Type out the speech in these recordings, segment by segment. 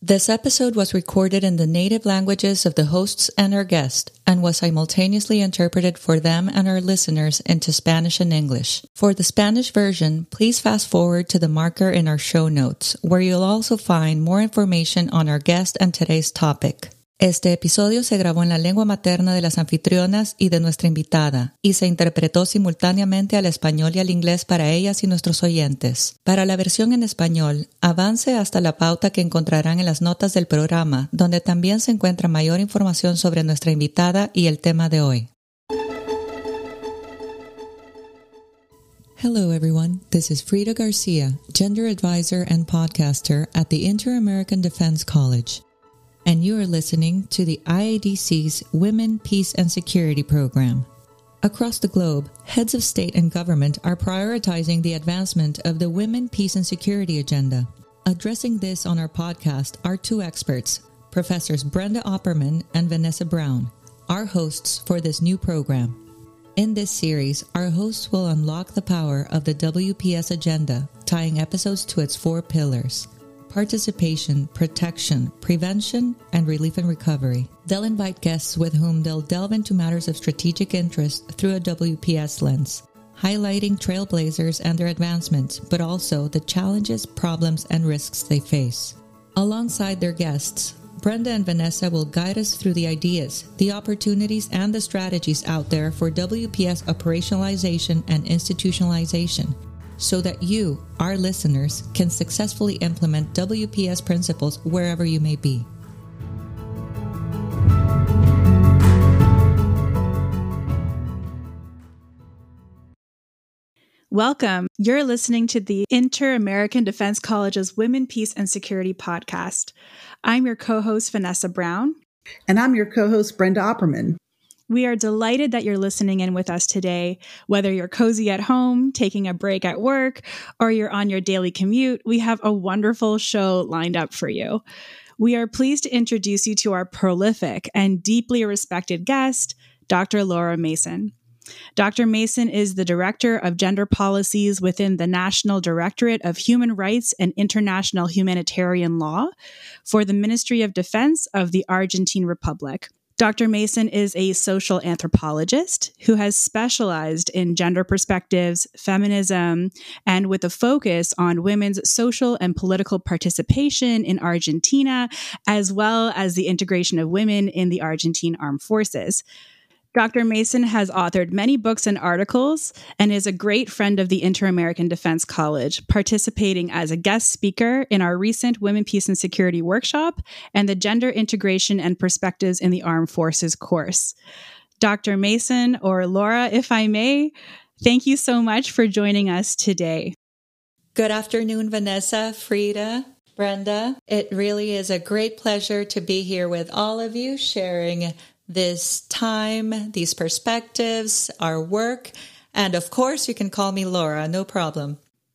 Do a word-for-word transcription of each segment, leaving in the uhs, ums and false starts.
This episode was recorded in the native languages of the hosts and our guest and was simultaneously interpreted for them and our listeners into Spanish and English. For the Spanish version, please fast forward to the marker in our show notes, where you'll also find more information on our guest and today's topic. Este episodio se grabó en la lengua materna de las anfitrionas y de nuestra invitada, y se interpretó simultáneamente al español y al inglés para ellas y nuestros oyentes. Para la versión en español, avance hasta la pauta que encontrarán en las notas del programa, donde también se encuentra mayor información sobre nuestra invitada y el tema de hoy. Hello everyone, this is Frida Garcia, Gender Advisor and Podcaster at the Inter-American Defense College. And you are listening to the I A D C's Women, Peace and Security Program. Across the globe, heads of state and government are prioritizing the advancement of the Women, Peace and Security agenda. Addressing this on our podcast are two experts, Professors Brenda Opperman and Vanessa Brown, our hosts for this new program. In this series, our hosts will unlock the power of the W P S agenda, tying episodes to its four pillars: participation, protection, prevention, and relief and recovery. They'll invite guests with whom they'll delve into matters of strategic interest through a W P S lens, highlighting trailblazers and their advancements, but also the challenges, problems, and risks they face. Alongside their guests, Brenda and Vanessa will guide us through the ideas, the opportunities, and the strategies out there for W P S operationalization and institutionalization, so that you, our listeners, can successfully implement W P S principles wherever you may be. Welcome. You're listening to the Inter-American Defense College's Women, Peace and Security podcast. I'm your co-host, Vanessa Brown. And I'm your co-host, Brenda Opperman. We are delighted that you're listening in with us today. Whether you're cozy at home, taking a break at work, or you're on your daily commute, we have a wonderful show lined up for you. We are pleased to introduce you to our prolific and deeply respected guest, Doctor Laura Mason. Doctor Mason is the Director of Gender Policies within the National Directorate of Human Rights and International Humanitarian Law for the Ministry of Defense of the Argentine Republic. Doctor Mason is a social anthropologist who has specialized in gender perspectives, feminism, and with a focus on women's social and political participation in Argentina, as well as the integration of women in the Argentine Armed Forces. Doctor Mason has authored many books and articles and is a great friend of the Inter-American Defense College, participating as a guest speaker in our recent Women, Peace and Security workshop and the Gender Integration and Perspectives in the Armed Forces course. Doctor Mason, or Laura, if I may, thank you so much for joining us today. Good afternoon, Vanessa, Frida, Brenda. It really is a great pleasure to be here with all of you, sharing this time, these perspectives, our work. And of course, you can call me Laura, no problem.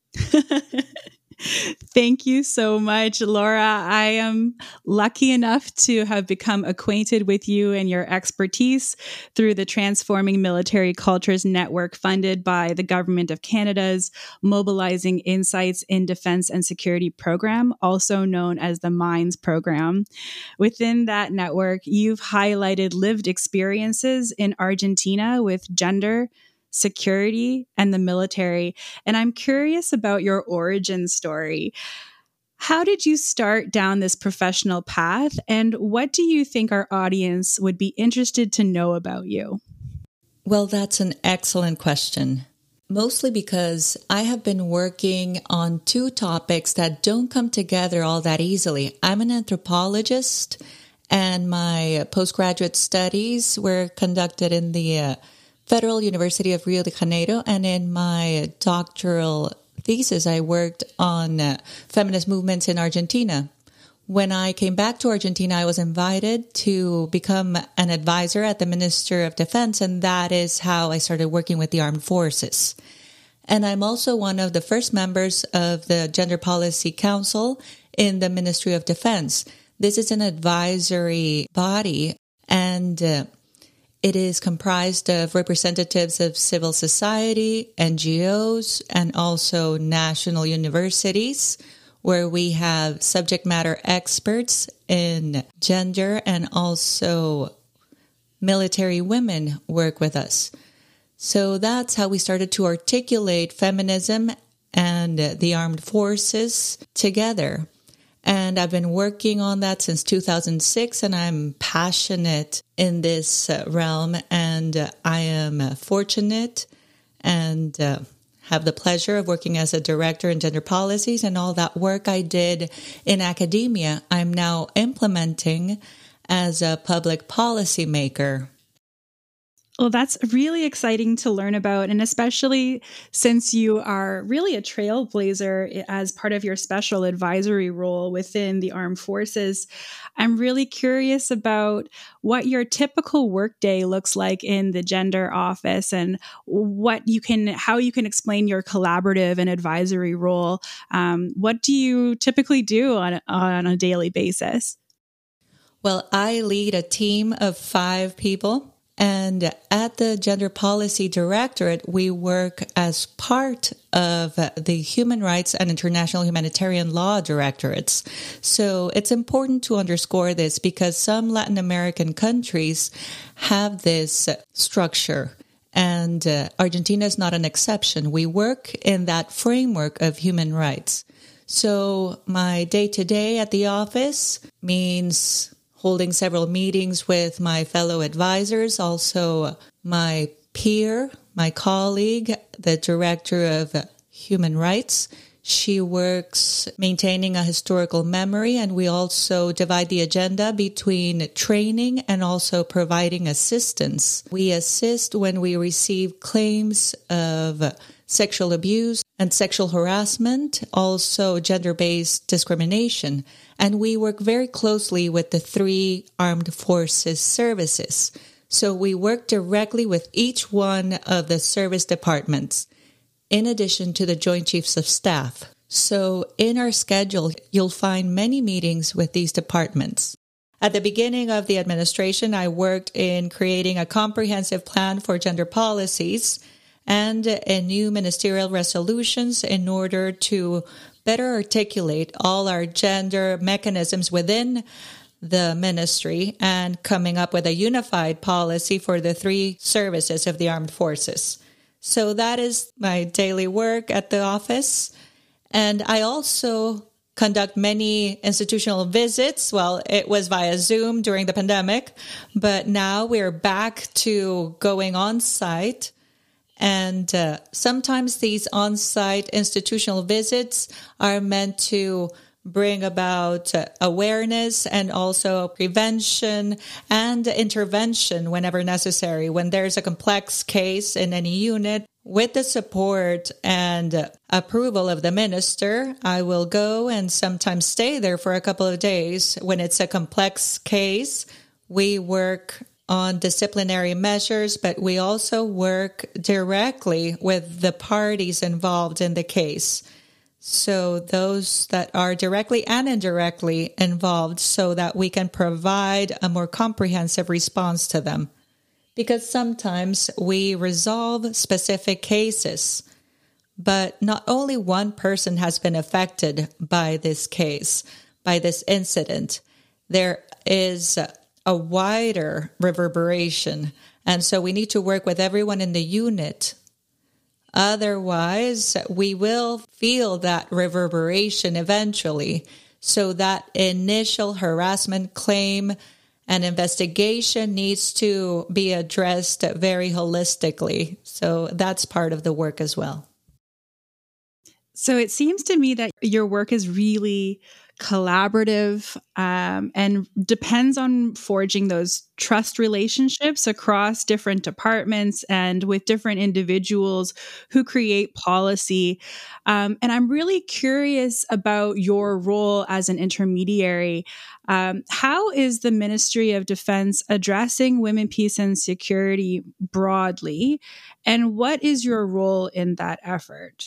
Thank you so much, Laura. I am lucky enough to have become acquainted with you and your expertise through the Transforming Military Cultures Network funded by the Government of Canada's Mobilizing Insights in Defense and Security program, also known as the MINDS program. Within that network, you've highlighted lived experiences in Argentina with gender, security, and the military. And I'm curious about your origin story. How did you start down this professional path? And what do you think our audience would be interested to know about you? Well, that's an excellent question. Mostly because I have been working on two topics that don't come together all that easily. I'm an anthropologist, and my postgraduate studies were conducted in the uh, Federal University of Rio de Janeiro, and in my doctoral thesis, I worked on uh, feminist movements in Argentina. When I came back to Argentina, I was invited to become an advisor at the Minister of Defense, and that is how I started working with the armed forces. And I'm also one of the first members of the Gender Policy Council in the Ministry of Defense. This is an advisory body, and uh, it is comprised of representatives of civil society, N G Os, and also national universities, where we have subject matter experts in gender and also military women work with us. So that's how we started to articulate feminism and the armed forces together. And I've been working on that since two thousand six, and I'm passionate in this realm, and I am fortunate and uh, have the pleasure of working as a director in gender policies, and all that work I did in academia, I'm now implementing as a public policy maker. Well, that's really exciting to learn about, and especially since you are really a trailblazer as part of your special advisory role within the armed forces. I'm really curious about what your typical workday looks like in the gender office and what you can, how you can explain your collaborative and advisory role. Um, what do you typically do on, on a daily basis? Well, I lead a team of five people. And at the Gender Policy Directorate, we work as part of the Human Rights and International Humanitarian Law Directorates. So it's important to underscore this because some Latin American countries have this structure, and uh, Argentina is not an exception. We work in that framework of human rights. So my day-to-day at the office means holding several meetings with my fellow advisors, also my peer, my colleague, the director of human rights. She works maintaining a historical memory, and we also divide the agenda between training and also providing assistance. We assist when we receive claims of sexual abuse and sexual harassment, also gender-based discrimination. And we work very closely with the three armed forces services. So we work directly with each one of the service departments, in addition to the Joint Chiefs of Staff. So in our schedule, you'll find many meetings with these departments. At the beginning of the administration, I worked in creating a comprehensive plan for gender policies and a new ministerial resolutions in order to better articulate all our gender mechanisms within the ministry and coming up with a unified policy for the three services of the armed forces. So that is my daily work at the office. And I also conduct many institutional visits. Well, it was via Zoom during the pandemic, but now we're back to going on site. And uh, sometimes these on-site institutional visits are meant to bring about uh, awareness and also prevention and intervention whenever necessary. When there's a complex case in any unit, with the support and uh, approval of the minister, I will go and sometimes stay there for a couple of days. When it's a complex case, we work on disciplinary measures, but we also work directly with the parties involved in the case. So those that are directly and indirectly involved so that we can provide a more comprehensive response to them. Because sometimes we resolve specific cases, but not only one person has been affected by this case, by this incident. There is a wider reverberation. And so we need to work with everyone in the unit. Otherwise, we will feel that reverberation eventually. So that initial harassment claim and investigation needs to be addressed very holistically. So that's part of the work as well. So it seems to me that your work is really collaborative um, and depends on forging those trust relationships across different departments and with different individuals who create policy. Um, and I'm really curious about your role as an intermediary. Um, how is the Ministry of Defense addressing women, peace, and security broadly? And what is your role in that effort?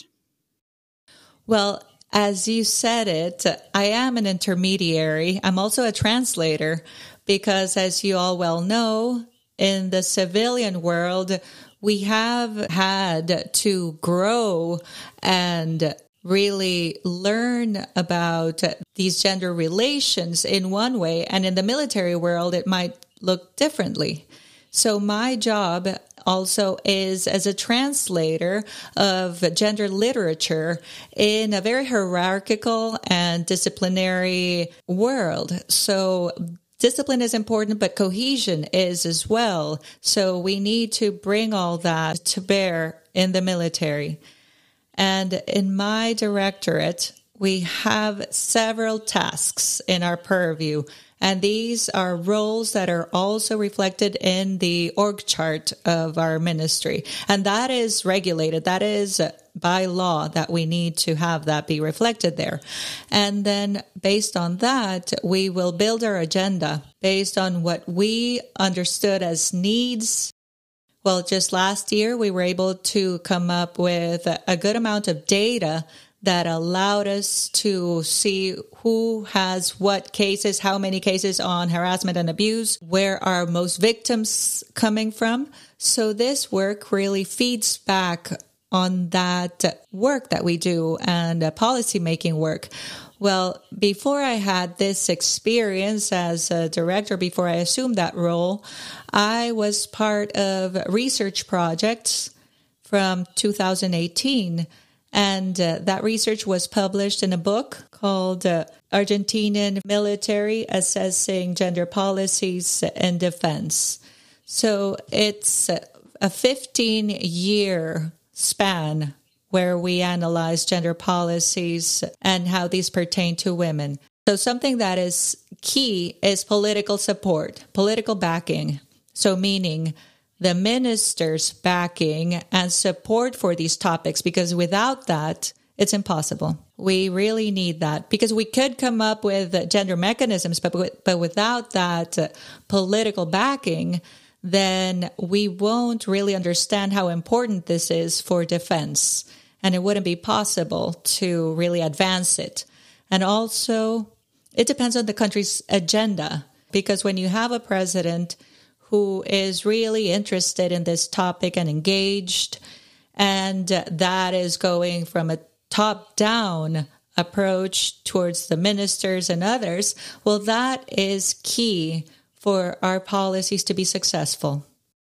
Well, as you said it, I am an intermediary. I'm also a translator because, as you all well know, in the civilian world, we have had to grow and really learn about these gender relations in one way, and in the military world, it might look differently. So my job also is as a translator of gender literature in a very hierarchical and disciplinary world. So discipline is important, but cohesion is as well. So we need to bring all that to bear in the military. And in my directorate, we have several tasks in our purview. And these are roles that are also reflected in the org chart of our ministry. And that is regulated. That is by law that we need to have that be reflected there. And then based on that, we will build our agenda based on what we understood as needs. Well, just last year, we were able to come up with a good amount of data that allowed us to see who has what cases, how many cases on harassment and abuse, where are most victims coming from. So this work really feeds back on that work that we do and uh, policy making work. Well, before I had this experience as a director, before I assumed that role, I was part of research projects from two thousand eighteen. And uh, that research was published in a book called uh, Argentinian Military Assessing Gender Policies in Defense. So it's a fifteen-year span where we analyze gender policies and how these pertain to women. So something that is key is political support, political backing. So meaning the minister's backing and support for these topics, because without that, it's impossible. We really need that because we could come up with gender mechanisms, but but without that political backing, then we won't really understand how important this is for defense, and it wouldn't be possible to really advance it. And also, it depends on the country's agenda, because when you have a president who is really interested in this topic and engaged, and that is going from a top-down approach towards the ministers and others, well, that is key for our policies to be successful.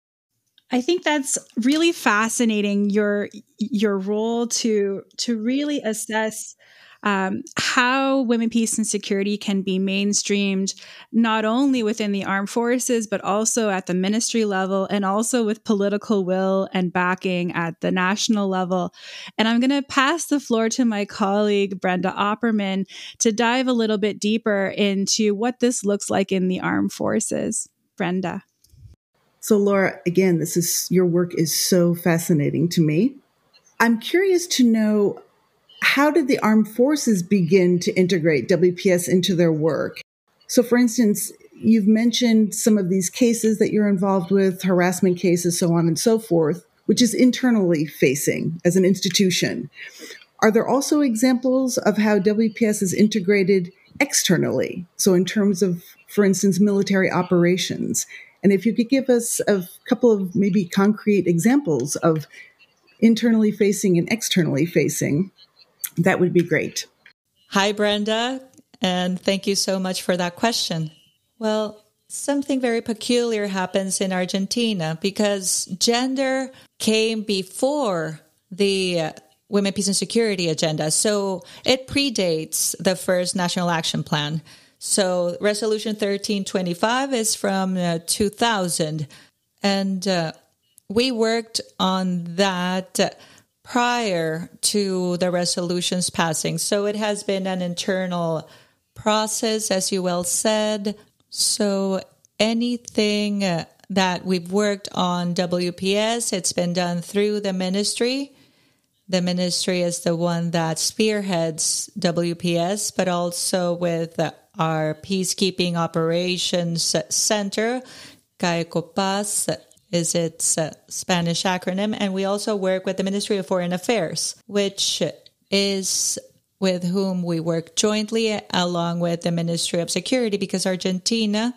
I think that's really fascinating, your your role to to really assess Um, how women, peace, and security can be mainstreamed, not only within the armed forces, but also at the ministry level, and also with political will and backing at the national level. And I'm going to pass the floor to my colleague, Brenda Opperman, to dive a little bit deeper into what this looks like in the armed forces. Brenda. So, Laura, again, this is your work is so fascinating to me. I'm curious to know, how did the armed forces begin to integrate W P S into their work? So, for instance, you've mentioned some of these cases that you're involved with, harassment cases, so on and so forth, which is internally facing as an institution. Are there also examples of how W P S is integrated externally? So in terms of, for instance, military operations. And if you could give us a couple of maybe concrete examples of internally facing and externally facing, that would be great. Hi, Brenda, and thank you so much for that question. Well, something very peculiar happens in Argentina because gender came before the uh, Women, Peace, and Security agenda. So it predates the first National Action Plan. So Resolution thirteen twenty-five is from uh, two thousand. And uh, we worked on that uh, prior to the resolution's passing. So it has been an internal process, as you well said. So anything uh, that we've worked on W P S, it's been done through the ministry. The ministry is the one that spearheads W P S, but also with uh, our Peacekeeping Operations Center, CAECOPAS, is its uh, Spanish acronym. And we also work with the Ministry of Foreign Affairs, which is with whom we work jointly along with the Ministry of Security, because Argentina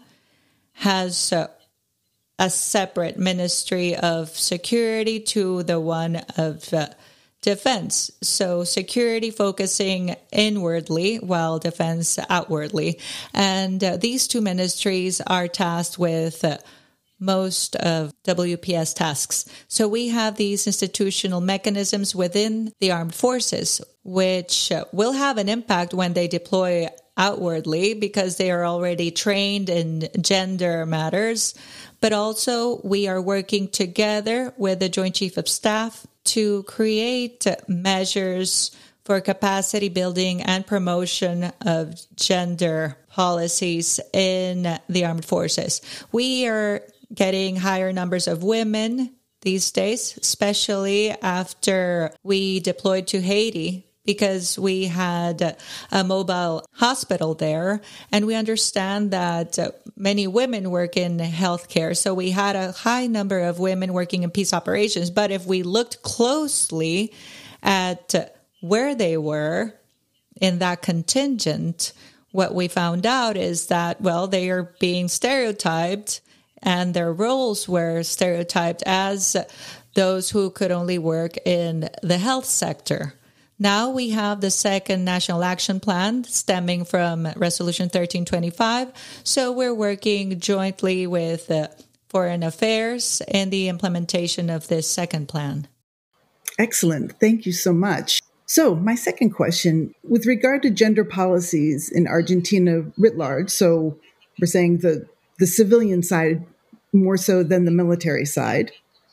has uh, a separate Ministry of Security to the one of uh, defense. So security focusing inwardly while defense outwardly. And uh, these two ministries are tasked with uh, most of W P S tasks. So we have these institutional mechanisms within the armed forces, which uh, will have an impact when they deploy outwardly because they are already trained in gender matters. But also we are working together with the Joint Chief of Staff to create measures for capacity building and promotion of gender policies in the armed forces. We are getting higher numbers of women these days, especially after we deployed to Haiti, because we had a mobile hospital there, and we understand that many women work in healthcare. So we had a high number of women working in peace operations. But if we looked closely at where they were in that contingent, what we found out is that, well, they are being stereotyped, and their roles were stereotyped as those who could only work in the health sector. Now we have the second National Action Plan stemming from Resolution thirteen twenty-five. So we're working jointly with uh, Foreign Affairs in the implementation of this second plan. Excellent. Thank you so much. So my second question, with regard to gender policies in Argentina writ large, so we're saying the, the civilian side more so than the military side,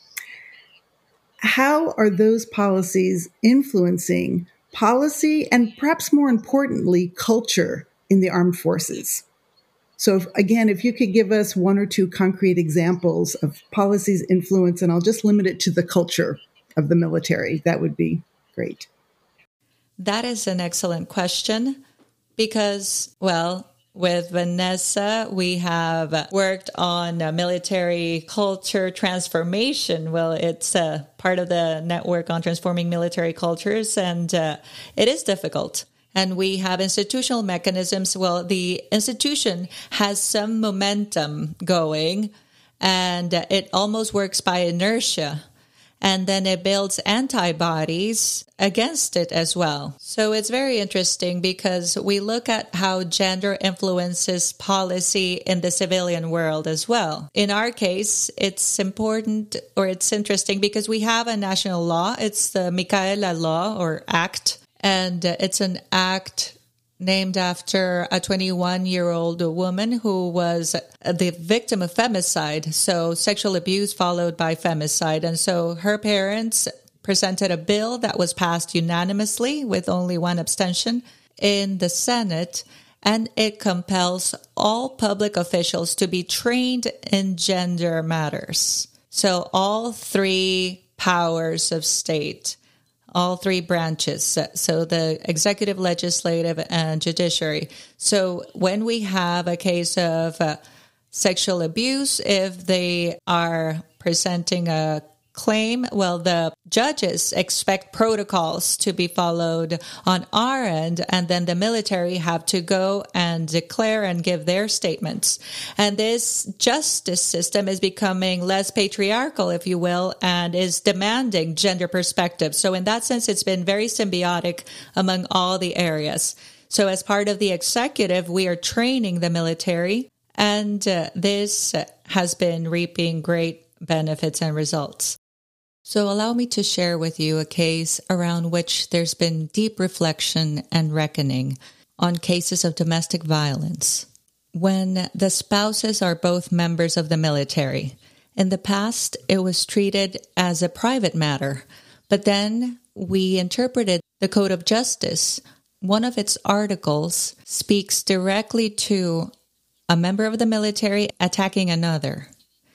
how are those policies influencing policy and perhaps more importantly, culture in the armed forces? So if, again, if you could give us one or two concrete examples of policies influence, and I'll just limit it to the culture of the military, that would be great. That is an excellent question because, well, with Vanessa, we have worked on a military culture transformation. Well, it's a part of the network on transforming military cultures, and uh, it is difficult. And we have institutional mechanisms. Well, the institution has some momentum going, and it almost works by inertia. And then it builds antibodies against it as well. So it's very interesting because we look at how gender influences policy in the civilian world as well. In our case, it's important or it's interesting because we have a national law. It's the Micaela Law or Act. And it's an act named after a twenty-one-year-old woman who was the victim of femicide. So sexual abuse followed by femicide. And so her parents presented a bill that was passed unanimously with only one abstention in the Senate. And it compels all public officials to be trained in gender matters. So all three powers of state, all three branches, so the executive, legislative, and judiciary. So when we have a case of uh, sexual abuse, if they are presenting a claim, well, the judges expect protocols to be followed on our end, and then the military have to go and declare and give their statements. And this justice system is becoming less patriarchal, if you will, and is demanding gender perspective. So in that sense, it's been very symbiotic among all the areas. So as part of the executive, we are training the military, and uh, this has been reaping great benefits and results. So allow me to share with you a case around which there's been deep reflection and reckoning on cases of domestic violence. When the spouses are both members of the military. In the past, it was treated as a private matter, but then we interpreted the Code of Justice. One of its articles speaks directly to a member of the military attacking another.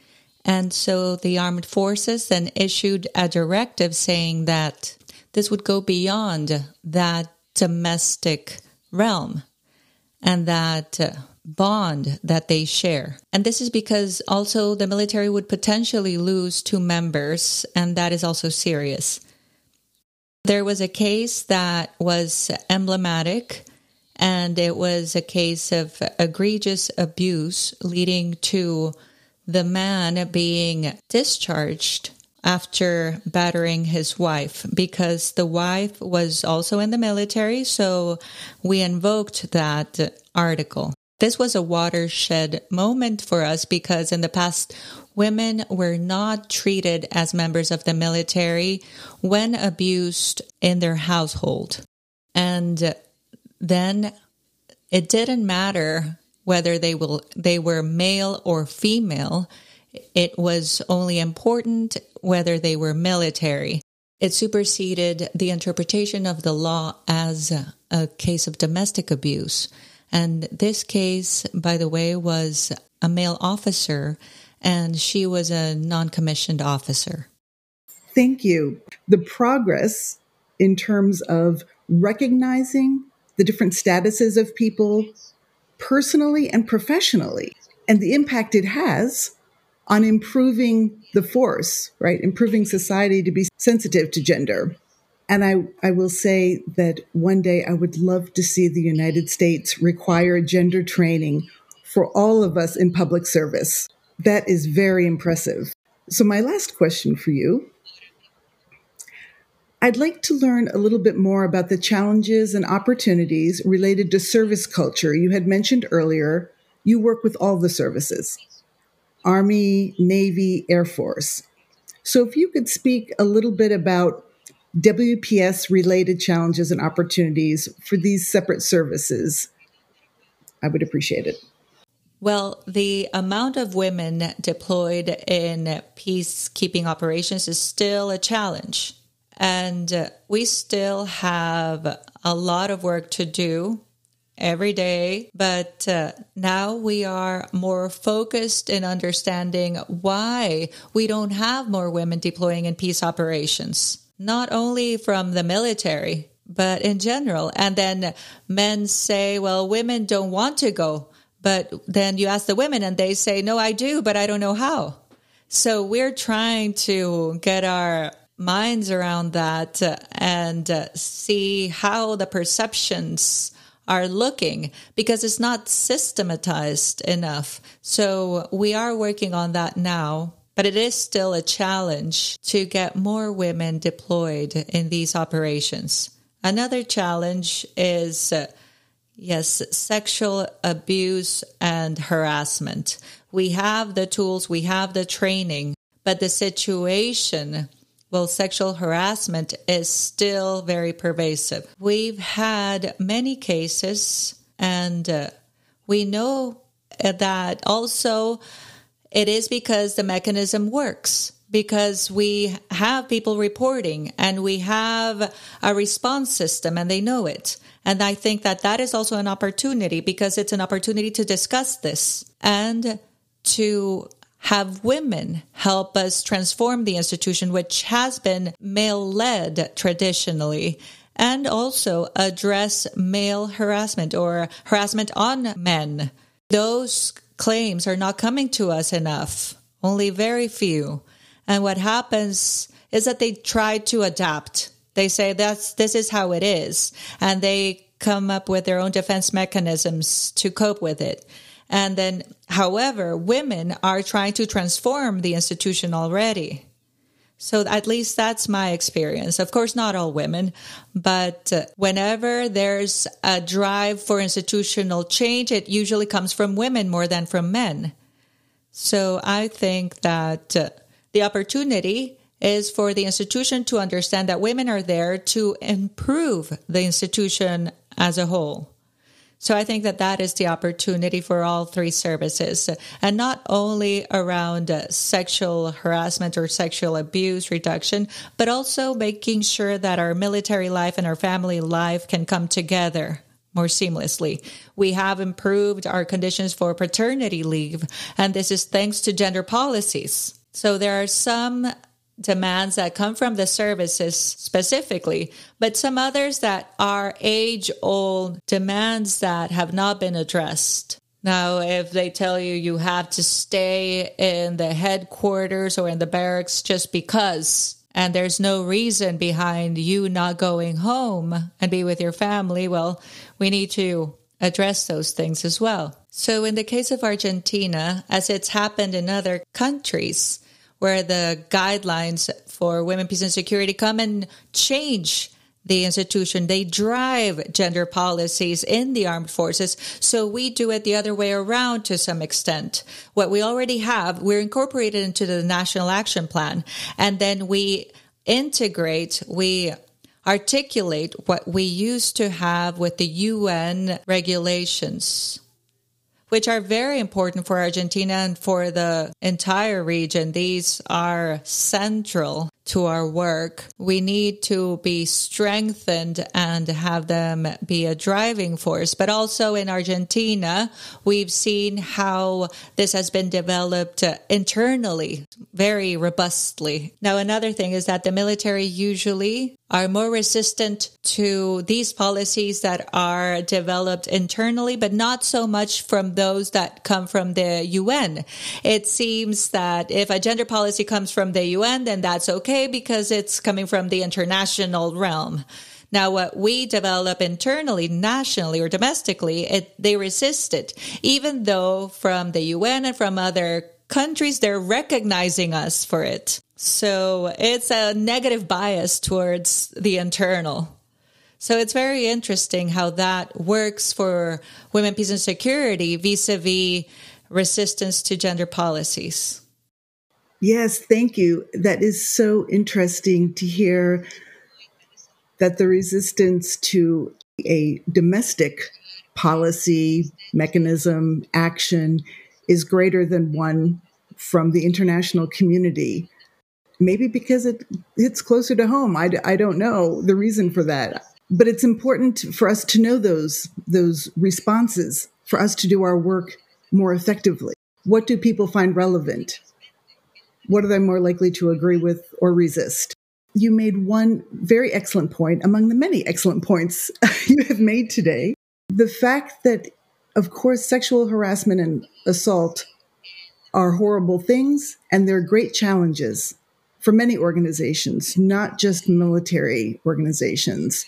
And so the armed forces then issued a directive saying that this would go beyond that domestic realm and that uh, bond that they share. And this is because also the military would potentially lose two members, and that is also serious. There was a case that was emblematic, and it was a case of egregious abuse leading to the man being discharged after battering his wife, because the wife was also in the military, so we invoked that article. This was a watershed moment for us because in the past, women were not treated as members of the military when abused in their household. And then it didn't matter whether they will they were male or female. It was only important whether they were military. It superseded the interpretation of the law as a, a case of domestic abuse. And this case, by the way, was a male officer, and she was a non-commissioned officer. Thank you. The progress in terms of recognizing the different statuses of people personally and professionally, and the impact it has on improving the force, right? Improving society to be sensitive to gender. And I, I will say that one day I would love to see the United States require gender training for all of us in public service. That is very impressive. So my last question for you, I'd like to learn a little bit more about the challenges and opportunities related to service culture. You had mentioned earlier, you work with all the services, Army, Navy, Air Force. So if you could speak a little bit about W P S-related challenges and opportunities for these separate services, I would appreciate it. Well, the amount of women deployed in peacekeeping operations is still a challenge. And uh, we still have a lot of work to do every day. But uh, now we are more focused in understanding why we don't have more women deploying in peace operations. Not only from the military, but in general. And then men say, well, women don't want to go. But then you ask the women and they say, no, I do, but I don't know how. So we're trying to get our minds around that uh, and uh, see how the perceptions are looking, because it's not systematized enough. So we are working on that now. But it is still a challenge to get more women deployed in these operations. Another challenge is, uh, yes, sexual abuse and harassment. We have the tools, we have the training, but the situation, well, sexual harassment is still very pervasive. We've had many cases, and uh, we know that also it is because the mechanism works, because we have people reporting and we have a response system and they know it. And I think that that is also an opportunity, because it's an opportunity to discuss this and to have women help us transform the institution, which has been male-led traditionally, and also address male harassment or harassment on men. Those claims are not coming to us enough, only very few. And what happens is that they try to adapt. They say that's this is how it is, and they come up with their own defense mechanisms to cope with it. And then, however, women are trying to transform the institution already. So at least that's my experience. Of course, not all women, but whenever there's a drive for institutional change, it usually comes from women more than from men. So I think that uh, the opportunity is for the institution to understand that women are there to improve the institution as a whole. So I think that that is the opportunity for all three services, and not only around uh, sexual harassment or sexual abuse reduction, but also making sure that our military life and our family life can come together more seamlessly. We have improved our conditions for paternity leave, and this is thanks to gender policies. So there are some demands that come from the services specifically, but some others that are age-old demands that have not been addressed. Now, if they tell you you have to stay in the headquarters or in the barracks just because, and there's no reason behind you not going home and be with your family, well, we need to address those things as well. So in the case of Argentina, as it's happened in other countries, where the guidelines for women, peace, and security come and change the institution. They drive gender policies in the armed forces. So we do it the other way around to some extent. What we already have, we're incorporated into the National Action Plan. And then we integrate, we articulate what we used to have with the U N regulations, which are very important for Argentina and for the entire region. These are central to our work. We need to be strengthened and have them be a driving force. But also in Argentina, we've seen how this has been developed internally very robustly. Now, another thing is that the military usually are more resistant to these policies that are developed internally, but not so much from those that come from the U N. It seems that if a gender policy comes from the U N, then that's okay because it's coming from the international realm. Now, what we develop internally, nationally or domestically, it, they resist it, even though from the U N and from other countries, they're recognizing us for it. So it's a negative bias towards the internal. So it's very interesting how that works for women, peace, and security vis-a-vis resistance to gender policies. Yes, thank you. That is so interesting to hear that the resistance to a domestic policy, mechanism, action is greater than one from the international community. Maybe because it hits closer to home. I, I don't know the reason for that. But it's important for us to know those, those responses, for us to do our work more effectively. What do people find relevant? What are they more likely to agree with or resist? You made one very excellent point among the many excellent points you have made today. The fact that, of course, sexual harassment and assault are horrible things, and they're great challenges for many organizations, not just military organizations.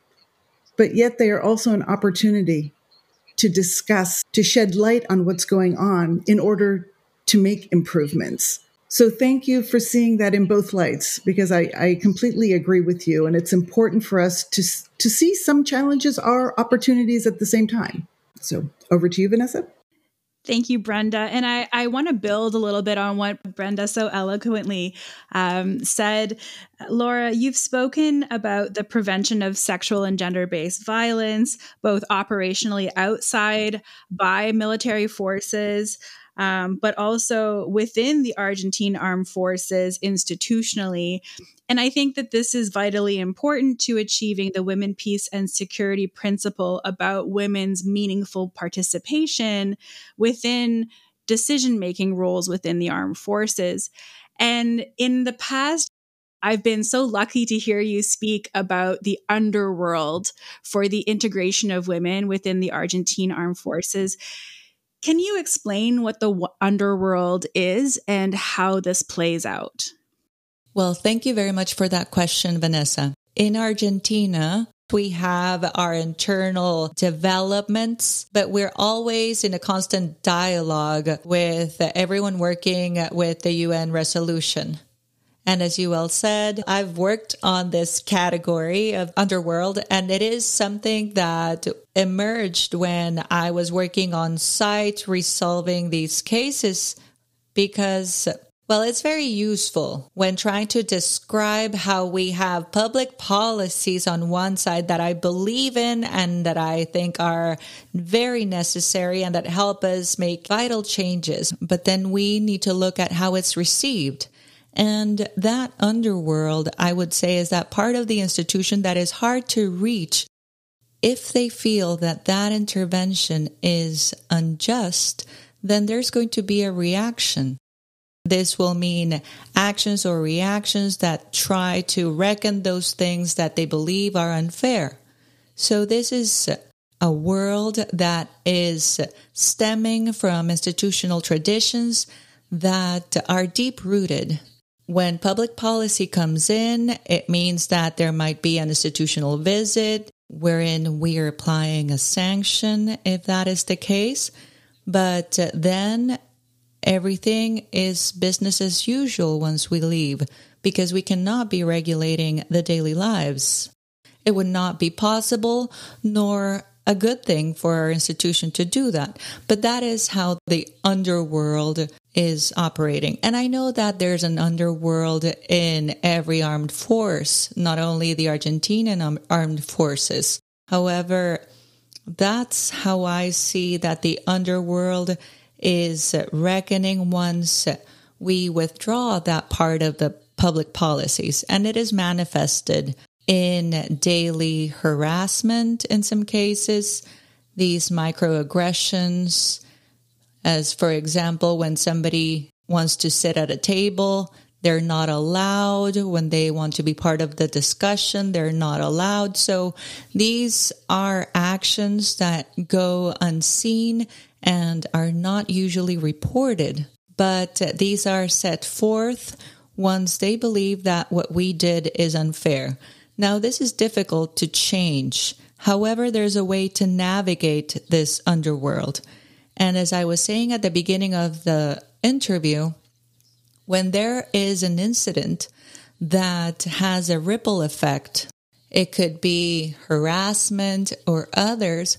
But yet they are also an opportunity to discuss, to shed light on what's going on in order to make improvements. So thank you for seeing that in both lights, because I, I completely agree with you. And it's important for us to, to see some challenges are opportunities at the same time. So over to you, Vanessa. Thank you, Brenda. And I, I want to build a little bit on what Brenda so eloquently um, said. Laura, you've spoken about the prevention of sexual and gender-based violence, both operationally outside by military forces, um, but also within the Argentine armed forces institutionally. And I think that this is vitally important to achieving the women, peace, and security principle about women's meaningful participation within decision-making roles within the armed forces. And in the past, I've been so lucky to hear you speak about the underworld for the integration of women within the Argentine armed forces. Can you explain what the w- underworld is and how this plays out? Well, thank you very much for that question, Vanessa. In Argentina, we have our internal developments, but we're always in a constant dialogue with everyone working with the U N resolution. And as you well said, I've worked on this category of underworld, and it is something that emerged when I was working on site resolving these cases because, well, it's very useful when trying to describe how we have public policies on one side that I believe in and that I think are very necessary and that help us make vital changes. But then we need to look at how it's received. And that underworld, I would say, is that part of the institution that is hard to reach if they feel that that intervention is unjust, then there's going to be a reaction. This will mean actions or reactions that try to reckon those things that they believe are unfair. So this is a world that is stemming from institutional traditions that are deep-rooted. When public policy comes in, it means that there might be an institutional visit wherein we are applying a sanction, if that is the case. But then everything is business as usual once we leave, because we cannot be regulating the daily lives. It would not be possible, nor a good thing for our institution to do that. But that is how the underworld is operating. And I know that there's an underworld in every armed force, not only the Argentinian armed forces. However, that's how I see that the underworld is reckoning once we withdraw that part of the public policies. And it is manifested in daily harassment in some cases, these microaggressions, as for example, when somebody wants to sit at a table, they're not allowed. When they want to be part of the discussion, they're not allowed. So these are actions that go unseen and are not usually reported, but these are set forth once they believe that what we did is unfair. Now, this is difficult to change. However, there's a way to navigate this underworld. And as I was saying at the beginning of the interview, when there is an incident that has a ripple effect, it could be harassment or others,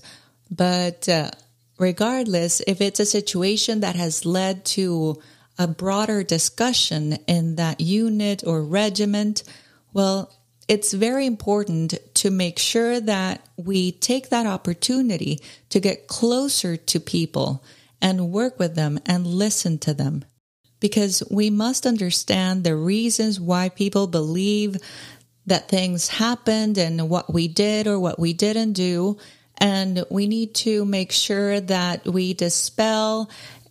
but uh, regardless, if it's a situation that has led to a broader discussion in that unit or regiment, well, it's very important to make sure that we take that opportunity to get closer to people and work with them and listen to them. Because we must understand the reasons why people believe that things happened and what we did or what we didn't do. And we need to make sure that we dispel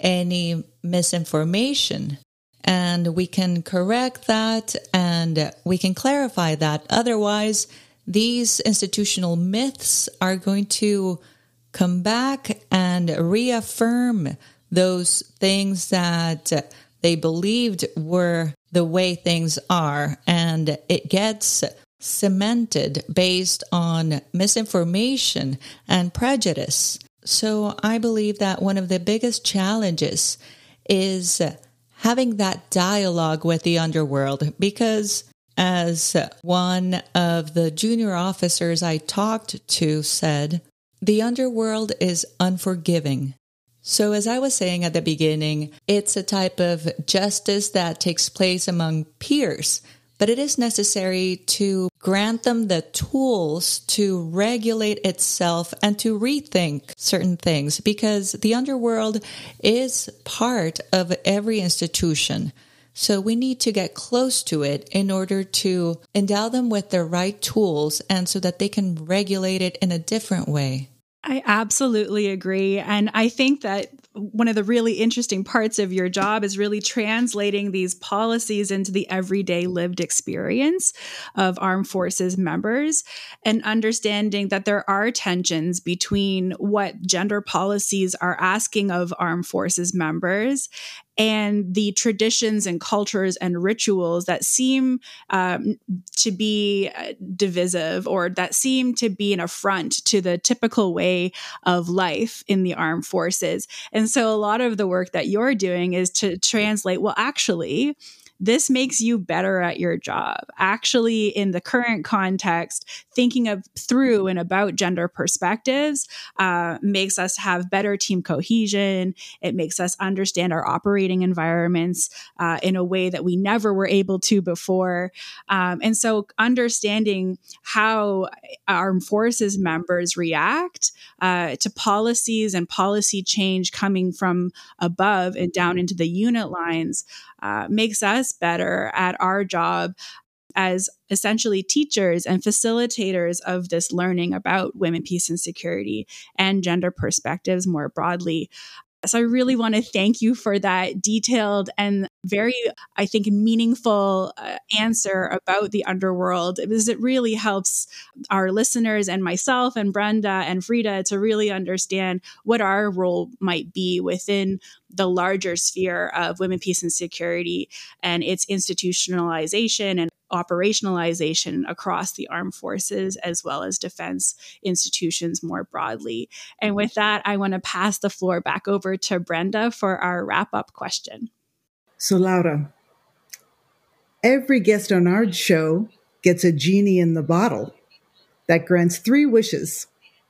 any misinformation. And we can correct that and we can clarify that. Otherwise, these institutional myths are going to come back and reaffirm those things that they believed were the way things are. And it gets cemented based on misinformation and prejudice. So I believe that one of the biggest challenges is having that dialogue with the underworld, because as one of the junior officers I talked to said, the underworld is unforgiving. So as I was saying at the beginning, it's a type of justice that takes place among peers, but it is necessary to grant them the tools to regulate itself and to rethink certain things, because the underworld is part of every institution. So we need to get close to it in order to endow them with the right tools and so that they can regulate it in a different way. I absolutely agree. And I think that one of the really interesting parts of your job is really translating these policies into the everyday lived experience of armed forces members and understanding that there are tensions between what gender policies are asking of armed forces members and the traditions and cultures and rituals that seem um, to be uh, divisive or that seem to be an affront to the typical way of life in the armed forces. And so a lot of the work that you're doing is to translate, well, actually, this makes you better at your job. Actually, in the current context, thinking of through and about gender perspectives uh, makes us have better team cohesion. It makes us understand our operating environments uh, in a way that we never were able to before. Um, and so understanding how armed forces members react uh, to policies and policy change coming from above and down into the unit lines Uh, makes us better at our job as essentially teachers and facilitators of this learning about women, peace, and security and gender perspectives more broadly. So I really want to thank you for that detailed and very, I think, meaningful uh, answer about the underworld, because it really helps our listeners and myself and Brenda and Frida to really understand what our role might be within the larger sphere of women, peace, and security and its institutionalization and operationalization across the armed forces as well as defense institutions more broadly. And with that, I want to pass the floor back over to Brenda for our wrap-up question. So, Laura, every guest on our show gets a genie in the bottle that grants three wishes.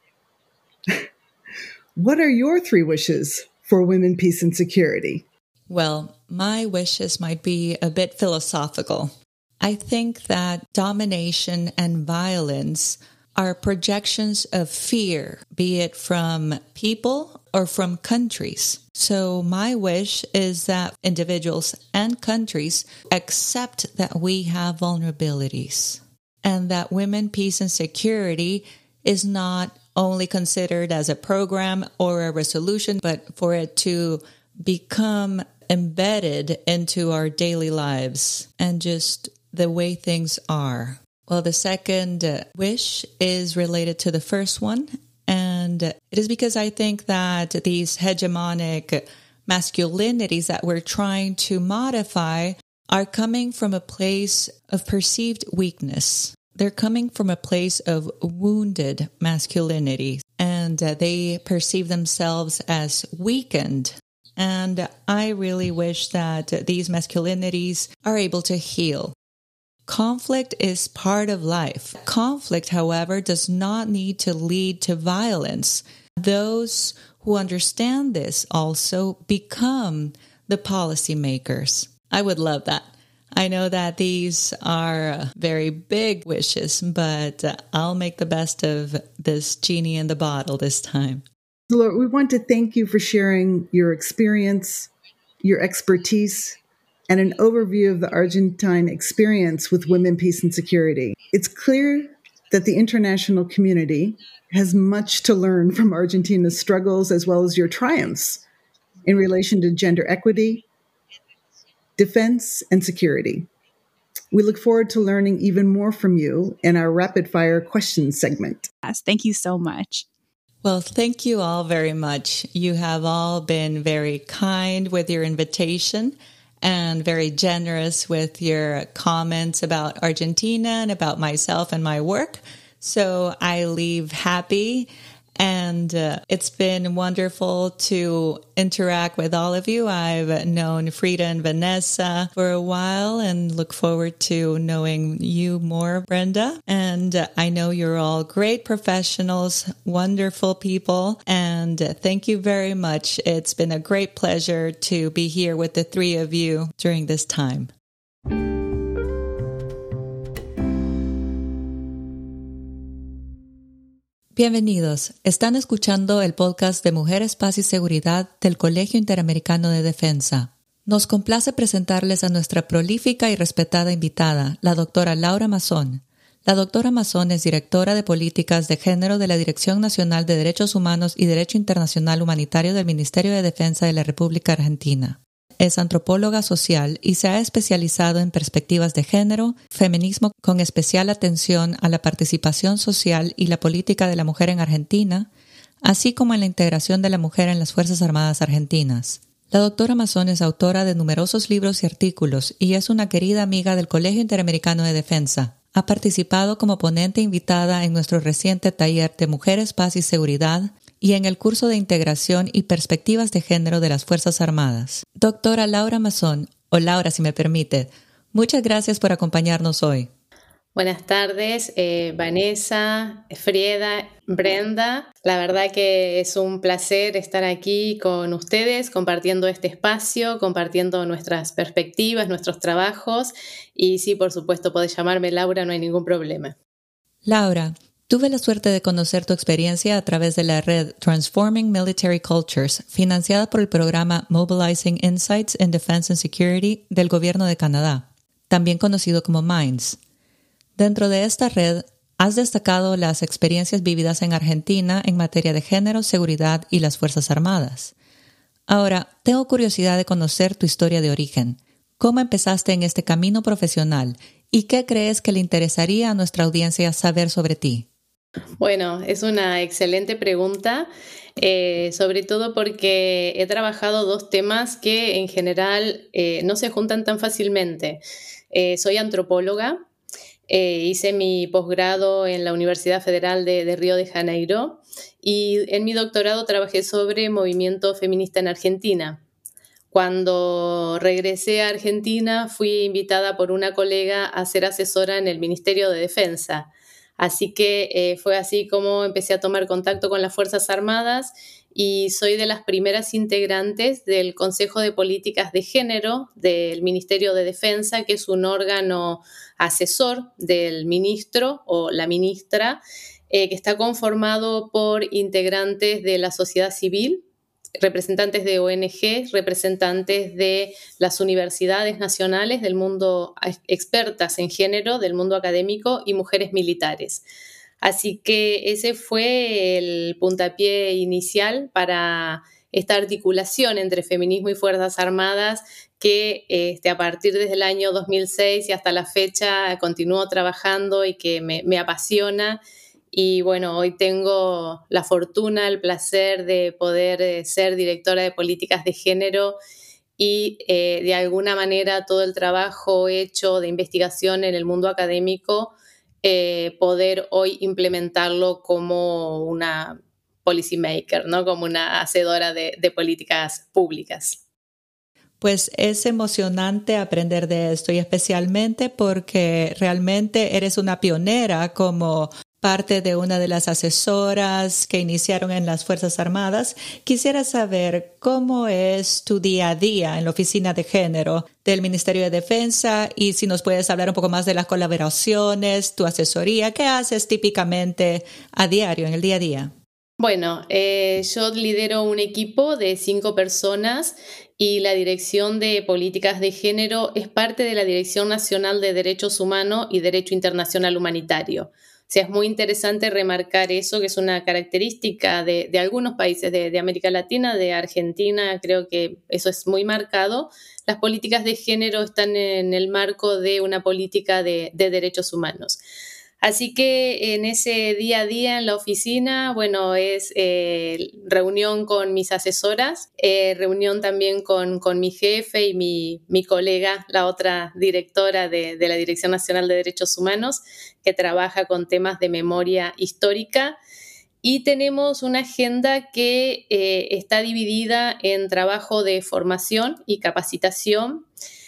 What are your three wishes for women, peace, and security? Well, my wishes might be a bit philosophical. I think that domination and violence are projections of fear, be it from people or from countries. So my wish is that individuals and countries accept that we have vulnerabilities and that women, peace, and security is not only considered as a program or a resolution, but for it to become embedded into our daily lives and just the way things are. Well, the second uh, wish is related to the first one, and it is because I think that these hegemonic masculinities that we're trying to modify are coming from a place of perceived weakness. They're coming from a place of wounded masculinity, and uh, they perceive themselves as weakened. And I really wish that these masculinities are able to heal. Conflict is part of life. Conflict, however, does not need to lead to violence. Those who understand this also become the policymakers. I would love that. I know that these are very big wishes, but I'll make the best of this genie in the bottle this time. Lord, we want to thank you for sharing your experience, your expertise, and an overview of the Argentine experience with women, peace, and security. It's clear that the international community has much to learn from Argentina's struggles as well as your triumphs in relation to gender equity, defense, and security. We look forward to learning even more from you in our rapid fire questions segment. Yes, thank you so much. Well, thank you all very much. You have all been very kind with your invitation and very generous with your comments about Argentina and about myself and my work. So I leave happy, and uh, it's been wonderful to interact with all of you. I've known Frida and Vanessa for a while and look forward to knowing you more, Brenda. And uh, I know you're all great professionals, wonderful people, and uh, thank you very much. It's been a great pleasure to be here with the three of you during this time. Bienvenidos. Están escuchando el podcast de Mujeres, Paz y Seguridad del Colegio Interamericano de Defensa. Nos complace presentarles a nuestra prolífica y respetada invitada, la doctora Laura Mazón. La doctora Mazón es directora de Políticas de Género de la Dirección Nacional de Derechos Humanos y Derecho Internacional Humanitario del Ministerio de Defensa de la República Argentina. Es antropóloga social y se ha especializado en perspectivas de género, feminismo con especial atención a la participación social y la política de la mujer en Argentina, así como en la integración de la mujer en las Fuerzas Armadas Argentinas. La doctora Mazón es autora de numerosos libros y artículos y es una querida amiga del Colegio Interamericano de Defensa. Ha participado como ponente invitada en nuestro reciente taller de Mujeres, Paz y Seguridad y en el curso de Integración y Perspectivas de Género de las Fuerzas Armadas. Doctora Laura Mazón, o Laura si me permite, muchas gracias por acompañarnos hoy. Buenas tardes, eh, Vanessa, Frida, Brenda. La verdad que es un placer estar aquí con ustedes, compartiendo este espacio, compartiendo nuestras perspectivas, nuestros trabajos. Y sí, por supuesto, podés llamarme Laura, no hay ningún problema. Laura, tuve la suerte de conocer tu experiencia a través de la red Transforming Military Cultures, financiada por el programa Mobilizing Insights in Defense and Security del Gobierno de Canadá, también conocido como MINDS. Dentro de esta red, has destacado las experiencias vividas en Argentina en materia de género, seguridad y las Fuerzas Armadas. Ahora, tengo curiosidad de conocer tu historia de origen. ¿Cómo empezaste en este camino profesional? ¿Y qué crees que le interesaría a nuestra audiencia saber sobre ti? Bueno, es una excelente pregunta, eh, sobre todo porque he trabajado dos temas que en general eh, no se juntan tan fácilmente. Eh, soy antropóloga, Eh, hice mi posgrado en la Universidad Federal de, de Río de Janeiro y en mi doctorado trabajé sobre movimiento feminista en Argentina. Cuando regresé a Argentina fui invitada por una colega a ser asesora en el Ministerio de Defensa. Así que eh, fue así como empecé a tomar contacto con las Fuerzas Armadas y soy de las primeras integrantes del Consejo de Políticas de Género del Ministerio de Defensa, que es un órgano asesor del ministro o la ministra, eh, que está conformado por integrantes de la sociedad civil, representantes de O N G, representantes de las universidades nacionales del mundo, expertas en género del mundo académico y mujeres militares. Así que ese fue el puntapié inicial para esta articulación entre feminismo y Fuerzas Armadas que este, a partir desde el año dos mil seis y hasta la fecha continúo trabajando y que me, me apasiona. Y bueno, hoy tengo la fortuna, el placer de poder eh, ser directora de políticas de género y eh, de alguna manera todo el trabajo hecho de investigación en el mundo académico, eh, poder hoy implementarlo como una policy maker, ¿no? Como una hacedora de, de políticas públicas. Pues es emocionante aprender de esto y especialmente porque realmente eres una pionera como parte de una de las asesoras que iniciaron en las Fuerzas Armadas. Quisiera saber cómo es tu día a día en la Oficina de Género del Ministerio de Defensa y si nos puedes hablar un poco más de las colaboraciones, tu asesoría. ¿Qué haces típicamente a diario, en el día a día? Bueno, eh, yo lidero un equipo de cinco personas y la Dirección de Políticas de Género es parte de la Dirección Nacional de Derechos Humanos y Derecho Internacional Humanitario. O sea, es muy interesante remarcar eso, que es una característica de, de algunos países de, de América Latina, de Argentina, creo que eso es muy marcado. Las políticas de género están en el marco de una política de, de derechos humanos. Así que en ese día a día en la oficina, bueno, es eh, reunión con mis asesoras, eh, reunión también con, con mi jefe y mi, mi colega, la otra directora de, de la Dirección Nacional de Derechos Humanos, que trabaja con temas de memoria histórica. Y tenemos una agenda que eh, está dividida en trabajo de formación y capacitación,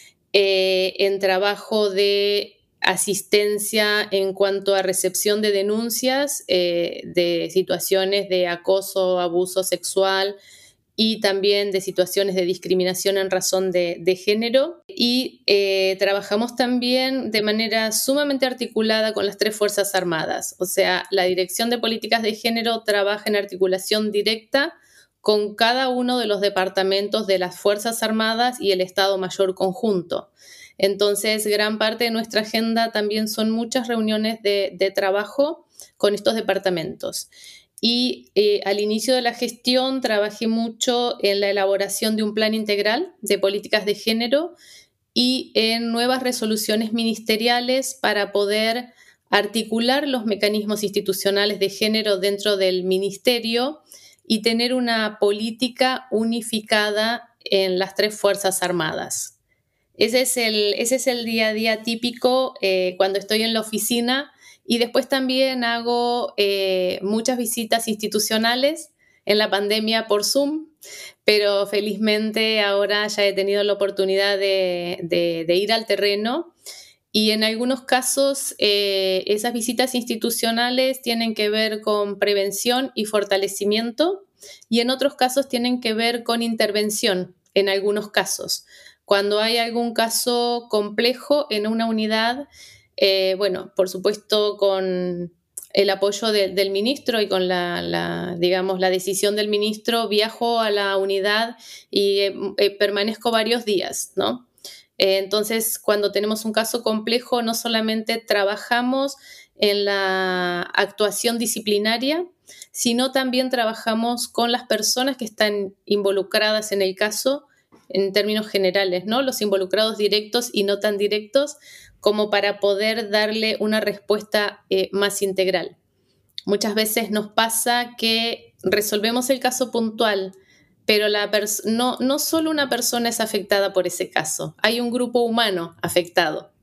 eh, en trabajo de asistencia en cuanto a recepción de denuncias eh, de situaciones de acoso, abuso sexual y también de situaciones de discriminación en razón de, de género. Y eh, trabajamos también de manera sumamente articulada con las tres Fuerzas Armadas. O sea, la Dirección de Políticas de Género trabaja en articulación directa con cada uno de los departamentos de las Fuerzas Armadas y el Estado Mayor Conjunto. Entonces, gran parte de nuestra agenda también son muchas reuniones de, de trabajo con estos departamentos. Y eh, al inicio de la gestión trabajé mucho en la elaboración de un plan integral de políticas de género y en nuevas resoluciones ministeriales para poder articular los mecanismos institucionales de género dentro del ministerio y tener una política unificada en las tres Fuerzas Armadas. Ese es el, ese es el día a día típico eh, cuando estoy en la oficina y después también hago eh, muchas visitas institucionales en la pandemia por Zoom, pero felizmente ahora ya he tenido la oportunidad de, de, de ir al terreno y en algunos casos eh, esas visitas institucionales tienen que ver con prevención y fortalecimiento y en otros casos tienen que ver con intervención en algunos casos. Cuando hay algún caso complejo en una unidad, eh, bueno, por supuesto con el apoyo de, del ministro y con la, la, digamos, la decisión del ministro, viajo a la unidad y eh, eh, permanezco varios días, ¿no? Eh, entonces, cuando tenemos un caso complejo, no solamente trabajamos en la actuación disciplinaria, sino también trabajamos con las personas que están involucradas en el caso, en términos generales, ¿no? Los involucrados directos y no tan directos, como para poder darle una respuesta eh, más integral. Muchas veces nos pasa que resolvemos el caso puntual, pero la pers- no, no solo una persona es afectada por ese caso, hay un grupo humano afectado.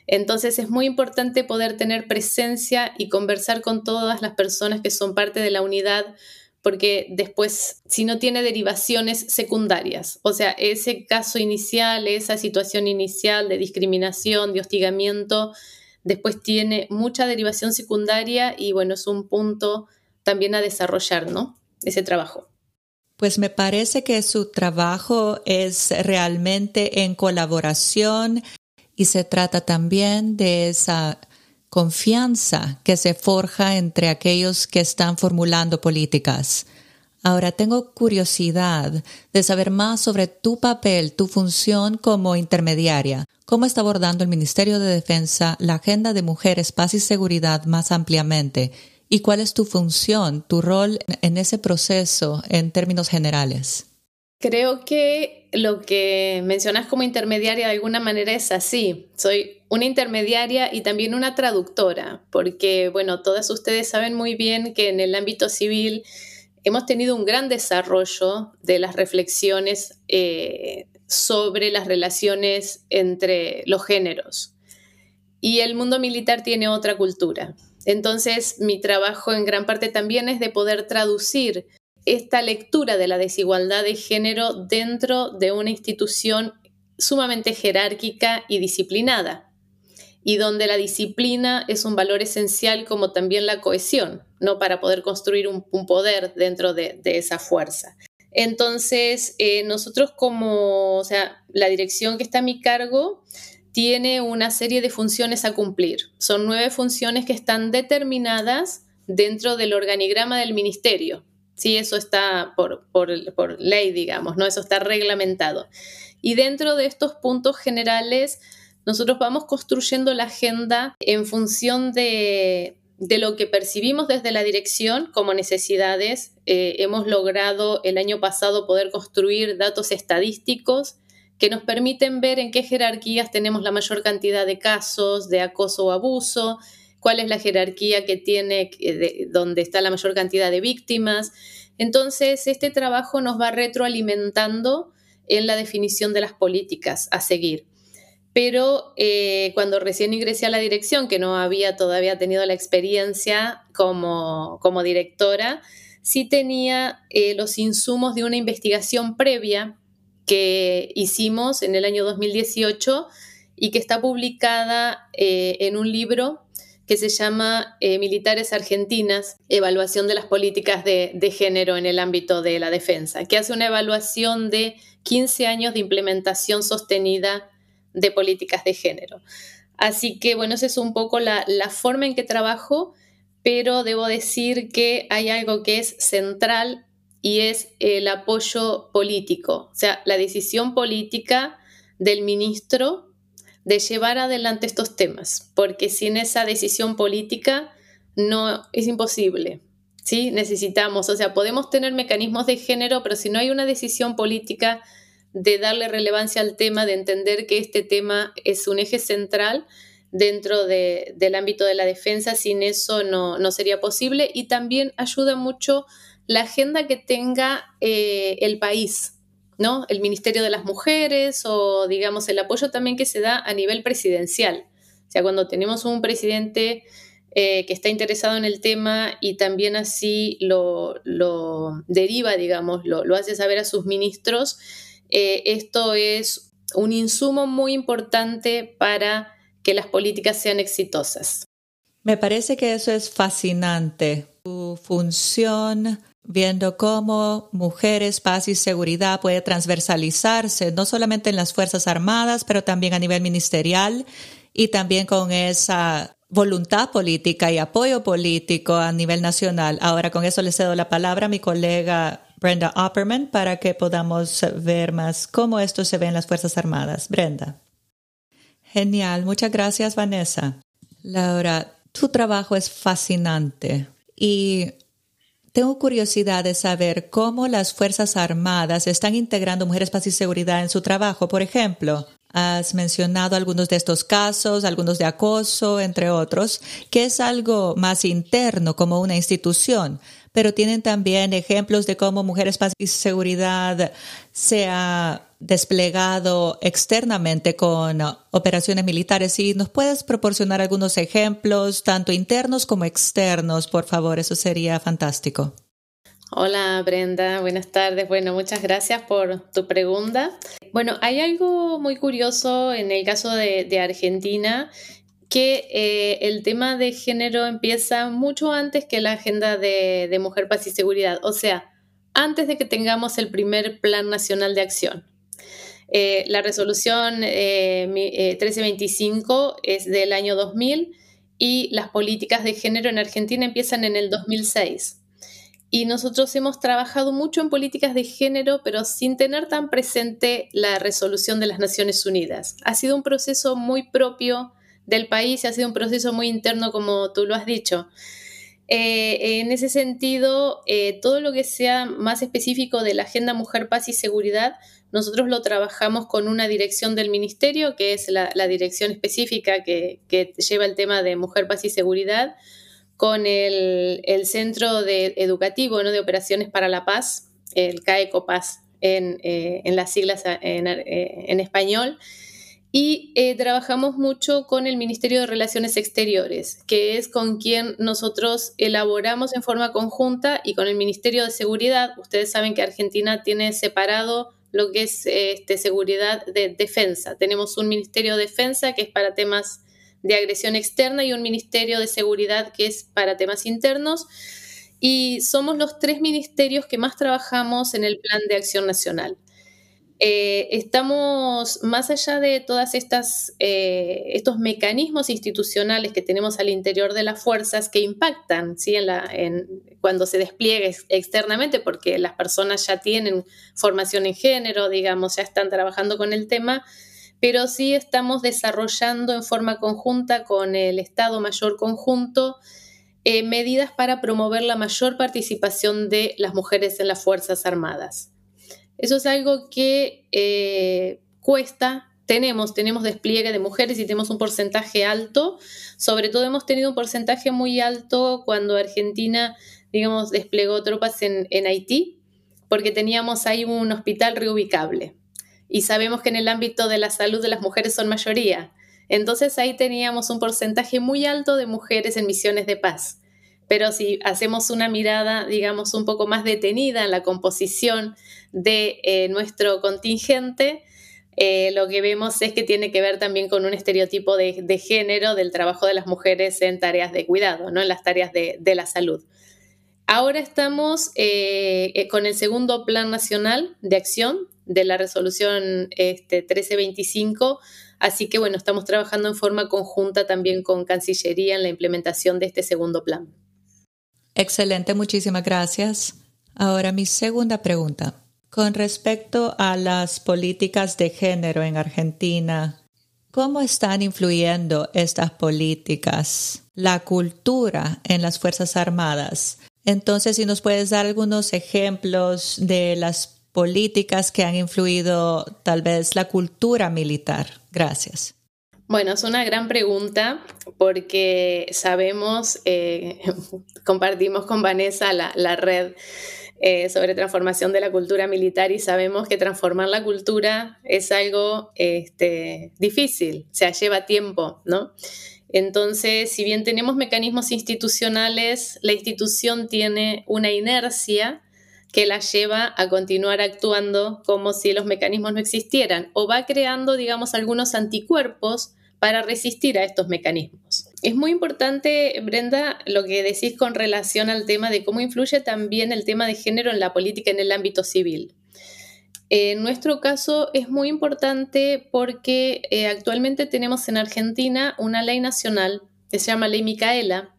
Entonces es muy importante poder tener presencia y conversar con todas las personas que son parte de la unidad, porque después, si no tiene derivaciones secundarias, o sea, ese caso inicial, esa situación inicial de discriminación, de hostigamiento, después tiene mucha derivación secundaria y bueno, es un punto también a desarrollar, ¿no? Ese trabajo. Pues me parece que su trabajo es realmente en colaboración y se trata también de esa confianza que se forja entre aquellos que están formulando políticas. Ahora tengo curiosidad de saber más sobre tu papel, tu función como intermediaria. ¿Cómo está abordando el Ministerio de Defensa la agenda de mujeres, paz y seguridad más ampliamente? ¿Y cuál es tu función, tu rol en ese proceso en términos generales? Creo que lo que mencionas como intermediaria de alguna manera es así. Soy una intermediaria y también una traductora, porque, bueno, todas ustedes saben muy bien que en el ámbito civil hemos tenido un gran desarrollo de las reflexiones eh, sobre las relaciones entre los géneros. Y el mundo militar tiene otra cultura. Entonces, mi trabajo en gran parte también es de poder traducir esta lectura de la desigualdad de género dentro de una institución sumamente jerárquica y disciplinada, y donde la disciplina es un valor esencial como también la cohesión, ¿no? Para poder construir un, un poder dentro de, de esa fuerza. Entonces, eh, nosotros como, o sea, la dirección que está a mi cargo tiene una serie de funciones a cumplir. Son nueve funciones que están determinadas dentro del organigrama del ministerio. Sí, eso está por, por, por ley, digamos, ¿no? Eso está reglamentado. Y dentro de estos puntos generales, nosotros vamos construyendo la agenda en función de, de lo que percibimos desde la dirección como necesidades. Eh, hemos logrado el año pasado poder construir datos estadísticos que nos permiten ver en qué jerarquías tenemos la mayor cantidad de casos de acoso o abuso, cuál es la jerarquía que tiene, de, donde está la mayor cantidad de víctimas. Entonces, este trabajo nos va retroalimentando en la definición de las políticas a seguir. Pero eh, cuando recién ingresé a la dirección, que no había todavía tenido la experiencia como, como directora, sí tenía eh, los insumos de una investigación previa que hicimos en el año dos mil dieciocho y que está publicada eh, en un libro que se llama eh, Militares Argentinas, evaluación de las políticas de, de género en el ámbito de la defensa, que hace una evaluación de quince años de implementación sostenida de políticas de género. Así que, bueno, esa es un poco la, la forma en que trabajo, pero debo decir que hay algo que es central y es el apoyo político, o sea, la decisión política del ministro de llevar adelante estos temas, porque sin esa decisión política no es imposible, ¿sí? Necesitamos, o sea, podemos tener mecanismos de género, pero si no hay una decisión política de darle relevancia al tema, de entender que este tema es un eje central dentro de, del ámbito de la defensa, sin eso no, no sería posible. Y también ayuda mucho la agenda que tenga eh, el país, ¿no? El Ministerio de las Mujeres o, digamos, el apoyo también que se da a nivel presidencial. O sea, cuando tenemos un presidente eh, que está interesado en el tema y también así lo, lo deriva, digamos, lo, lo hace saber a sus ministros, eh, esto es un insumo muy importante para que las políticas sean exitosas. Me parece que eso es fascinante. Tu función, viendo cómo mujeres, paz y seguridad puede transversalizarse, no solamente en las Fuerzas Armadas, pero también a nivel ministerial y también con esa voluntad política y apoyo político a nivel nacional. Ahora con eso le cedo la palabra a mi colega Brenda Opperman para que podamos ver más cómo esto se ve en las Fuerzas Armadas. Brenda. Genial. Muchas gracias, Vanessa. Laura, tu trabajo es fascinante y tengo curiosidad de saber cómo las Fuerzas Armadas están integrando mujeres, paz y seguridad en su trabajo. Por ejemplo, has mencionado algunos de estos casos, algunos de acoso, entre otros, que es algo más interno como una institución, pero tienen también ejemplos de cómo Mujeres, Paz y Seguridad se ha desplegado externamente con uh, operaciones militares. Si nos puedes proporcionar algunos ejemplos, tanto internos como externos, por favor, eso sería fantástico. Hola Brenda, buenas tardes. Bueno, muchas gracias por tu pregunta. Bueno, hay algo muy curioso en el caso de, de Argentina, que eh, el tema de género empieza mucho antes que la agenda de, de Mujer, Paz y Seguridad, o sea, antes de que tengamos el primer Plan Nacional de Acción. Eh, la resolución eh, eh, trece veinticinco es del año dos mil y las políticas de género en Argentina empiezan en el dos mil seis. Y nosotros hemos trabajado mucho en políticas de género, pero sin tener tan presente la resolución de las Naciones Unidas. Ha sido un proceso muy propio del país, ha sido un proceso muy interno, como tú lo has dicho. Eh, en ese sentido, eh, todo lo que sea más específico de la Agenda Mujer, Paz y Seguridad, nosotros lo trabajamos con una dirección del ministerio, que es la, la dirección específica que, que lleva el tema de Mujer, Paz y Seguridad, con el, el Centro de, Educativo, ¿no?, de Operaciones para la Paz, el CAECOPAZ en, eh, en las siglas en, eh, en español, y eh, trabajamos mucho con el Ministerio de Relaciones Exteriores, que es con quien nosotros elaboramos en forma conjunta, y con el Ministerio de Seguridad. Ustedes saben que Argentina tiene separado lo que es este, seguridad de defensa. Tenemos un Ministerio de Defensa que es para temas de agresión externa y un Ministerio de Seguridad que es para temas internos, y somos los tres ministerios que más trabajamos en el Plan de Acción Nacional. Eh, estamos más allá de todas estas eh, estos mecanismos institucionales que tenemos al interior de las fuerzas que impactan, ¿sí?, en la, en, cuando se despliegue ex- externamente, porque las personas ya tienen formación en género, digamos, ya están trabajando con el tema, pero sí estamos desarrollando en forma conjunta con el Estado Mayor Conjunto eh, medidas para promover la mayor participación de las mujeres en las Fuerzas Armadas. Eso es algo que eh, cuesta. Tenemos, tenemos despliegue de mujeres y tenemos un porcentaje alto. Sobre todo hemos tenido un porcentaje muy alto cuando Argentina, digamos, desplegó tropas en, en Haití, porque teníamos ahí un hospital reubicable. Y sabemos que en el ámbito de la salud de las mujeres son mayoría. Entonces ahí teníamos un porcentaje muy alto de mujeres en misiones de paz. Pero si hacemos una mirada, digamos, un poco más detenida en la composición de eh, nuestro contingente, eh, lo que vemos es que tiene que ver también con un estereotipo de, de género del trabajo de las mujeres en tareas de cuidado, ¿no?, en las tareas de, de la salud. Ahora estamos eh, con el segundo Plan Nacional de Acción de la resolución este, trece veinticinco, así que bueno, estamos trabajando en forma conjunta también con Cancillería en la implementación de este segundo plan. Excelente, muchísimas gracias. Ahora mi segunda pregunta. Con respecto a las políticas de género en Argentina, ¿cómo están influyendo estas políticas, la cultura en las Fuerzas Armadas? Entonces, si nos puedes dar algunos ejemplos de las políticas que han influido tal vez la cultura militar. Gracias. Bueno, es una gran pregunta porque sabemos, eh, compartimos con Vanessa la, la red eh, sobre transformación de la cultura militar, y sabemos que transformar la cultura es algo este, difícil, o sea, lleva tiempo, ¿no? Entonces, si bien tenemos mecanismos institucionales, la institución tiene una inercia que la lleva a continuar actuando como si los mecanismos no existieran, o va creando, digamos, algunos anticuerpos para resistir a estos mecanismos. Es muy importante, Brenda, lo que decís con relación al tema de cómo influye también el tema de género en la política en el ámbito civil. En nuestro caso es muy importante porque eh, actualmente tenemos en Argentina una ley nacional que se llama Ley Micaela,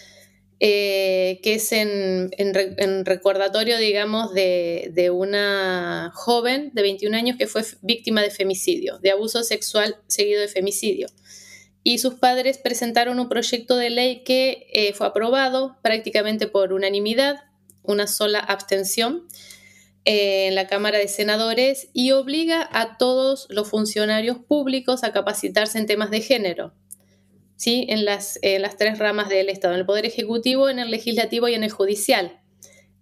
eh, que es en, en, en recordatorio, digamos, de, de una joven de veintiún años que fue víctima de femicidio, de abuso sexual seguido de femicidio. Y sus padres presentaron un proyecto de ley que eh, fue aprobado prácticamente por unanimidad, una sola abstención, en la Cámara de Senadores, y obliga a todos los funcionarios públicos a capacitarse en temas de género, ¿sí? En las, en las tres ramas del Estado, en el Poder Ejecutivo, en el Legislativo y en el Judicial.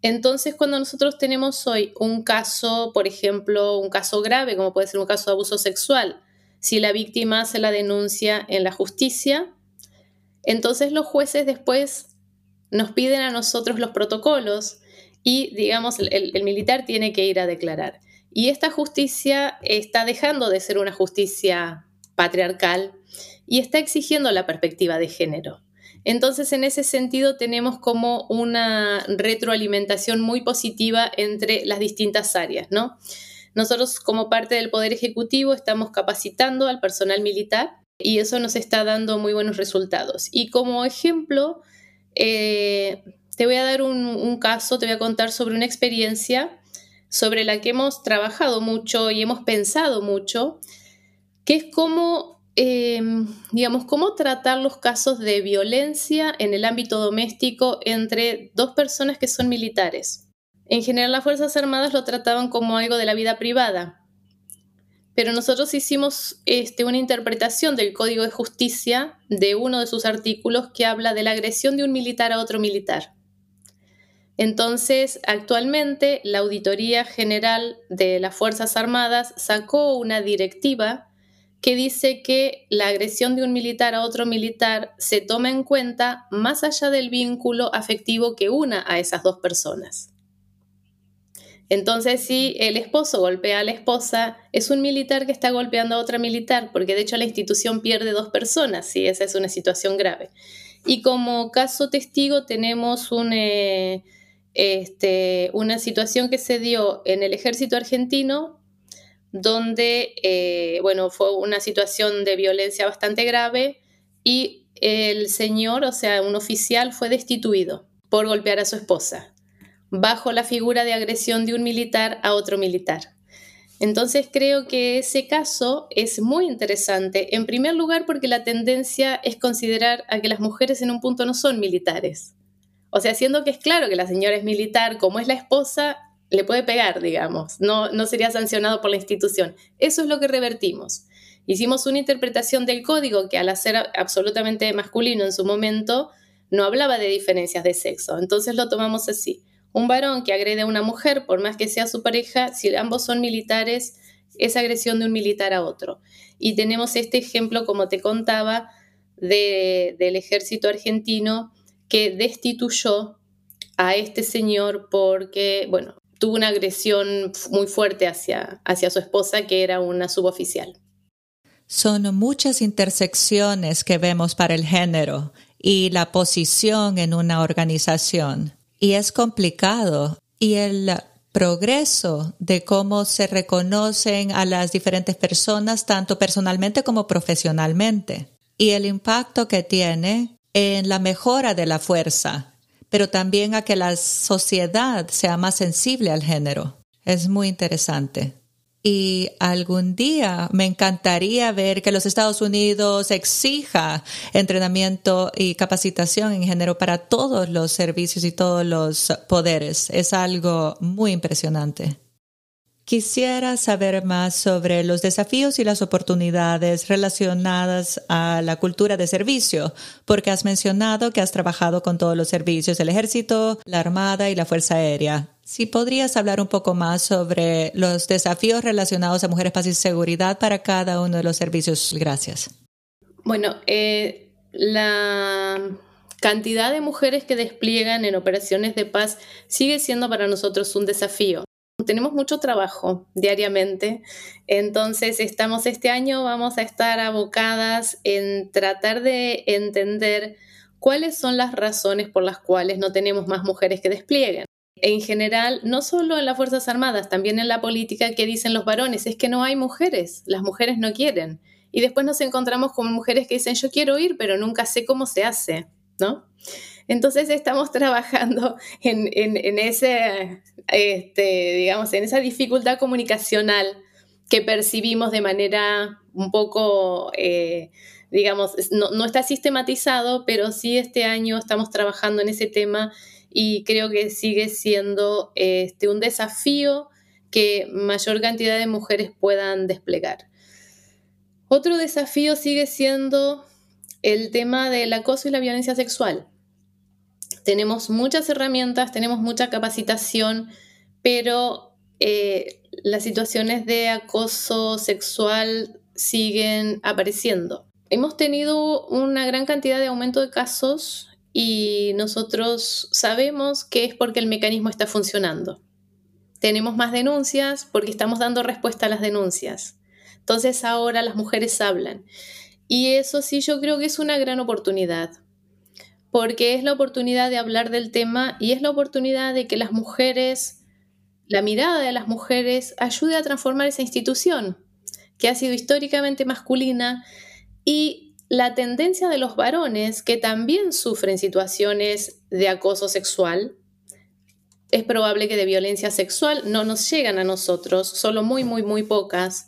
Entonces, cuando nosotros tenemos hoy un caso, por ejemplo, un caso grave, como puede ser un caso de abuso sexual, si la víctima hace la denuncia en la justicia, entonces los jueces después nos piden a nosotros los protocolos y, digamos, el, el militar tiene que ir a declarar. Y esta justicia está dejando de ser una justicia patriarcal y está exigiendo la perspectiva de género. Entonces, en ese sentido, tenemos como una retroalimentación muy positiva entre las distintas áreas, ¿no? Nosotros, como parte del Poder Ejecutivo, estamos capacitando al personal militar y eso nos está dando muy buenos resultados. Y como ejemplo, eh, te voy a dar un, un caso, te voy a contar sobre una experiencia sobre la que hemos trabajado mucho y hemos pensado mucho, que es cómo, eh, digamos, cómo tratar los casos de violencia en el ámbito doméstico entre dos personas que son militares. En general, las Fuerzas Armadas lo trataban como algo de la vida privada, pero nosotros hicimos este, una interpretación del Código de Justicia de uno de sus artículos que habla de la agresión de un militar a otro militar. Entonces, actualmente, la Auditoría General de las Fuerzas Armadas sacó una directiva que dice que la agresión de un militar a otro militar se toma en cuenta más allá del vínculo afectivo que una a esas dos personas. Entonces, si el esposo golpea a la esposa, es un militar que está golpeando a otra militar, porque de hecho la institución pierde dos personas, si esa es una situación grave. Y como caso testigo tenemos un, eh, este, una situación que se dio en el ejército argentino, donde, eh, bueno, fue una situación de violencia bastante grave y el señor, o sea, un oficial, fue destituido por golpear a su esposa, bajo la figura de agresión de un militar a otro militar. Entonces creo que ese caso es muy interesante, en primer lugar porque la tendencia es considerar a que las mujeres en un punto no son militares. O sea, siendo que es claro que la señora es militar, como es la esposa, le puede pegar, digamos, no, no sería sancionado por la institución. Eso es lo que revertimos. Hicimos una interpretación del código que, al hacer absolutamente masculino en su momento, no hablaba de diferencias de sexo. Entonces lo tomamos así. Un varón que agrede a una mujer, por más que sea su pareja, si ambos son militares, es agresión de un militar a otro. Y tenemos este ejemplo, como te contaba, de, del ejército argentino que destituyó a este señor porque, bueno, tuvo una agresión muy fuerte hacia, hacia su esposa, que era una suboficial. Son muchas intersecciones que vemos para el género y la posición en una organización. Y es complicado. Y el progreso de cómo se reconocen a las diferentes personas, tanto personalmente como profesionalmente. Y el impacto que tiene en la mejora de la fuerza, pero también a que la sociedad sea más sensible al género. Es muy interesante. Y algún día me encantaría ver que los Estados Unidos exija entrenamiento y capacitación en género para todos los servicios y todos los poderes. Es algo muy impresionante. Quisiera saber más sobre los desafíos y las oportunidades relacionadas a la cultura de servicio, porque has mencionado que has trabajado con todos los servicios, el Ejército, la Armada y la Fuerza Aérea. Si podrías hablar un poco más sobre los desafíos relacionados a mujeres, paz y seguridad para cada uno de los servicios. Gracias. Bueno, eh, la cantidad de mujeres que despliegan en operaciones de paz sigue siendo para nosotros un desafío. Tenemos mucho trabajo diariamente, entonces estamos este año, vamos a estar abocadas en tratar de entender cuáles son las razones por las cuales no tenemos más mujeres que desplieguen. En general, no solo en las Fuerzas Armadas, también en la política, que dicen los varones, es que no hay mujeres, las mujeres no quieren. Y después nos encontramos con mujeres que dicen, yo quiero ir, pero nunca sé cómo se hace, ¿no? Entonces estamos trabajando en, en, en, ese, este, digamos, en esa dificultad comunicacional que percibimos de manera un poco, eh, digamos, no, no está sistematizado, pero sí este año estamos trabajando en ese tema y creo que sigue siendo este, un desafío que mayor cantidad de mujeres puedan desplegar. Otro desafío sigue siendo el tema del acoso y la violencia sexual. tenemos muchas herramientas, tenemos mucha capacitación, pero eh, las situaciones de acoso sexual siguen apareciendo. Hemos tenido una gran cantidad de aumento de casos y nosotros sabemos que es porque el mecanismo está funcionando. Tenemos más denuncias porque estamos dando respuesta a las denuncias. Entonces ahora las mujeres hablan. Y eso sí, yo creo que es una gran oportunidad, porque es la oportunidad de hablar del tema y es la oportunidad de que las mujeres, la mirada de las mujeres, ayude a transformar esa institución que ha sido históricamente masculina, y la tendencia de los varones que también sufren situaciones de acoso sexual. Es probable que de violencia sexual no nos llegan a nosotros, solo muy, muy, muy pocas.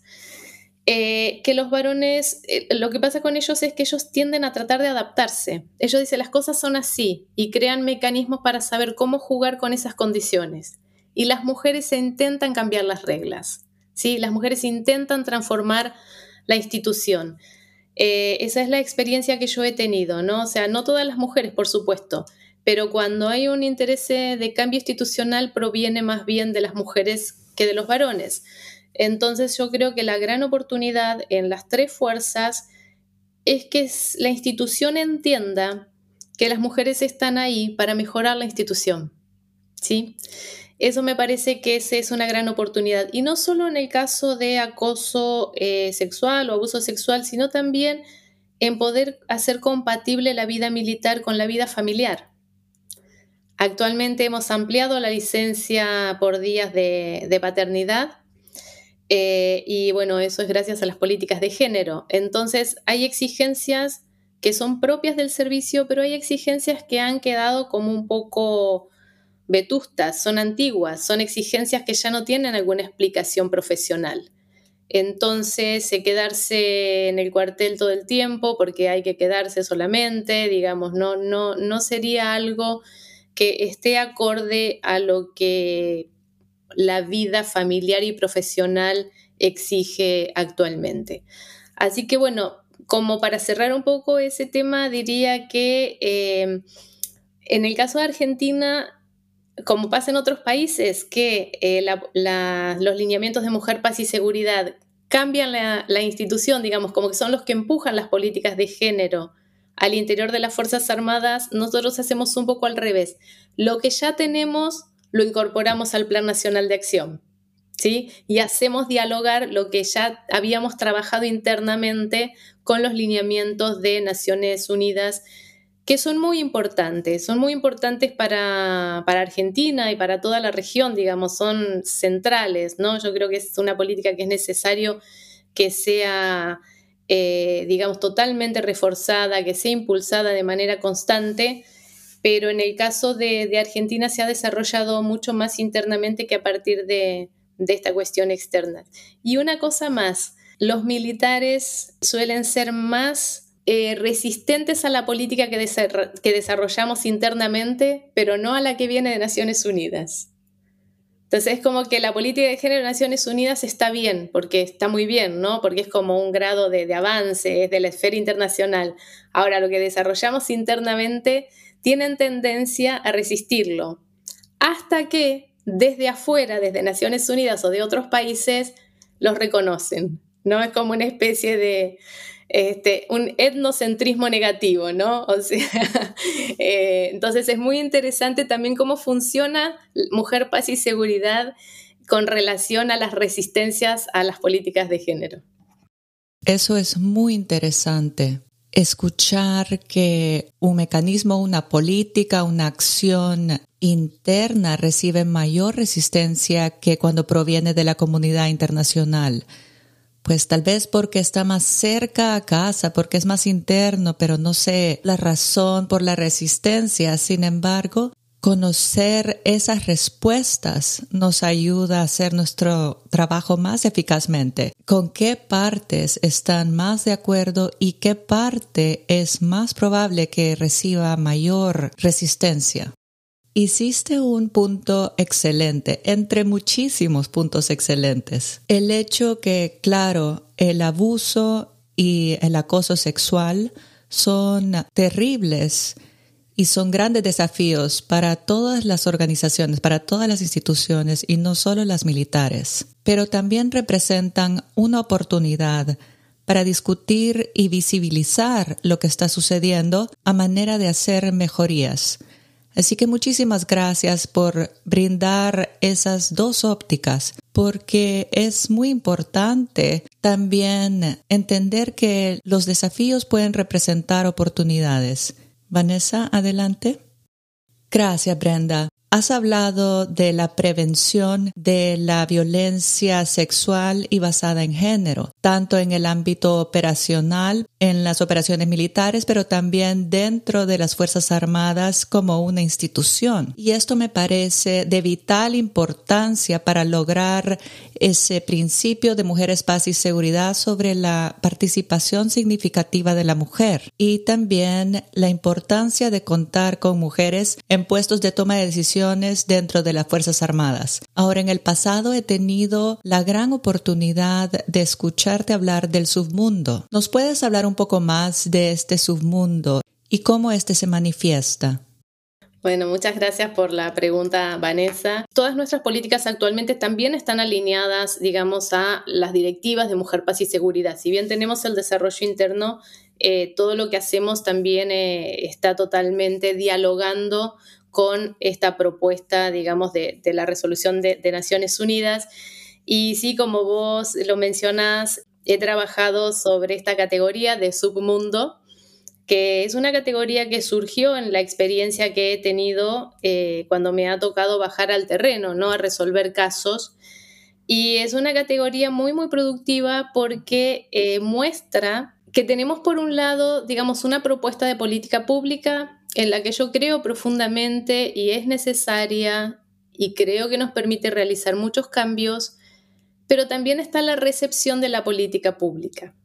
Eh, que los varones, eh, lo que pasa con ellos es que ellos tienden a tratar de adaptarse. Ellos dicen, las cosas son así, y crean mecanismos para saber cómo jugar con esas condiciones. Y las mujeres se intentan cambiar las reglas, ¿sí? Las mujeres intentan transformar la institución. Eh, esa es la experiencia que yo he tenido, ¿no? O sea, no todas las mujeres, por supuesto, pero cuando hay un interés de cambio institucional proviene más bien de las mujeres que de los varones. Entonces yo creo que la gran oportunidad en las tres fuerzas es que la institución entienda que las mujeres están ahí para mejorar la institución, ¿sí? Eso me parece que esa es una gran oportunidad. Y no solo en el caso de acoso eh, sexual o abuso sexual, sino también en poder hacer compatible la vida militar con la vida familiar. Actualmente hemos ampliado la licencia por días de, de paternidad. Eh, y bueno, eso es gracias a las políticas de género. Entonces hay exigencias que son propias del servicio, pero hay exigencias que han quedado como un poco vetustas, son antiguas, son exigencias que ya no tienen alguna explicación profesional. Entonces, eh, quedarse en el cuartel todo el tiempo porque hay que quedarse solamente, digamos, no, no, no sería algo que esté acorde a lo que la vida familiar y profesional exige actualmente. Así que bueno, como para cerrar un poco ese tema, diría que eh, en el caso de Argentina, como pasa en otros países, que eh, la, la, los lineamientos de Mujer, Paz y Seguridad cambian la, la institución, digamos, como que son los que empujan las políticas de género al interior de las Fuerzas Armadas, nosotros hacemos un poco al revés. Lo que ya tenemos lo incorporamos al Plan Nacional de Acción, ¿sí? Y hacemos dialogar lo que ya habíamos trabajado internamente con los lineamientos de Naciones Unidas, que son muy importantes, son muy importantes para, para Argentina y para toda la región, digamos, son centrales, ¿no? Yo creo que es una política que es necesario que sea, eh, digamos, totalmente reforzada, que sea impulsada de manera constante, pero en el caso de, de Argentina se ha desarrollado mucho más internamente que a partir de, de esta cuestión externa. Y una cosa más, los militares suelen ser más eh, resistentes a la política que, desar- que desarrollamos internamente, pero no a la que viene de Naciones Unidas. Entonces es como que la política de género de Naciones Unidas está bien, porque está muy bien, ¿no? Porque es como un grado de, de avance, es de la esfera internacional. Ahora, lo que desarrollamos internamente tienen tendencia a resistirlo, hasta que desde afuera, desde Naciones Unidas o de otros países, los reconocen, ¿no? Es como una especie de este, un etnocentrismo negativo, ¿no? O sea, eh, entonces es muy interesante también cómo funciona Mujer, Paz y Seguridad con relación a las resistencias a las políticas de género. Eso es muy interesante. Escuchar que un mecanismo, una política, una acción interna recibe mayor resistencia que cuando proviene de la comunidad internacional. Pues tal vez porque está más cerca a casa, porque es más interno, pero no sé la razón por la resistencia. Sin embargo, conocer esas respuestas nos ayuda a hacer nuestro trabajo más eficazmente. ¿Con qué partes están más de acuerdo y qué parte es más probable que reciba mayor resistencia? Hiciste un punto excelente, entre muchísimos puntos excelentes. El hecho que, claro, el abuso y el acoso sexual son terribles y son grandes desafíos para todas las organizaciones, para todas las instituciones y no solo las militares, pero también representan una oportunidad para discutir y visibilizar lo que está sucediendo a manera de hacer mejorías. Así que muchísimas gracias por brindar esas dos ópticas, porque es muy importante también entender que los desafíos pueden representar oportunidades. Vanessa, adelante. Gracias, Brenda. Has hablado de la prevención de la violencia sexual y basada en género, tanto en el ámbito operacional, en las operaciones militares, pero también dentro de las Fuerzas Armadas como una institución. Y esto me parece de vital importancia para lograr ese principio de mujeres, paz y seguridad sobre la participación significativa de la mujer y también la importancia de contar con mujeres en puestos de toma de decisiones dentro de las Fuerzas Armadas. Ahora, en el pasado he tenido la gran oportunidad de escucharte hablar del submundo. ¿Nos puedes hablar un poco más de este submundo y cómo este se manifiesta? Bueno, muchas gracias por la pregunta, Vanessa. Todas nuestras políticas actualmente también están alineadas, digamos, a las directivas de Mujer, Paz y Seguridad. Si bien tenemos el desarrollo interno, eh, todo lo que hacemos también eh, está totalmente dialogando con esta propuesta, digamos, de, de la resolución de, de Naciones Unidas. Y sí, como vos lo mencionás, he trabajado sobre esta categoría de submundo, que es una categoría que surgió en la experiencia que he tenido eh, cuando me ha tocado bajar al terreno, ¿no? A resolver casos. Y es una categoría muy, muy productiva porque eh, muestra que tenemos, por un lado, digamos, una propuesta de política pública en la que yo creo profundamente y es necesaria y creo que nos permite realizar muchos cambios, pero también está la recepción de la política pública.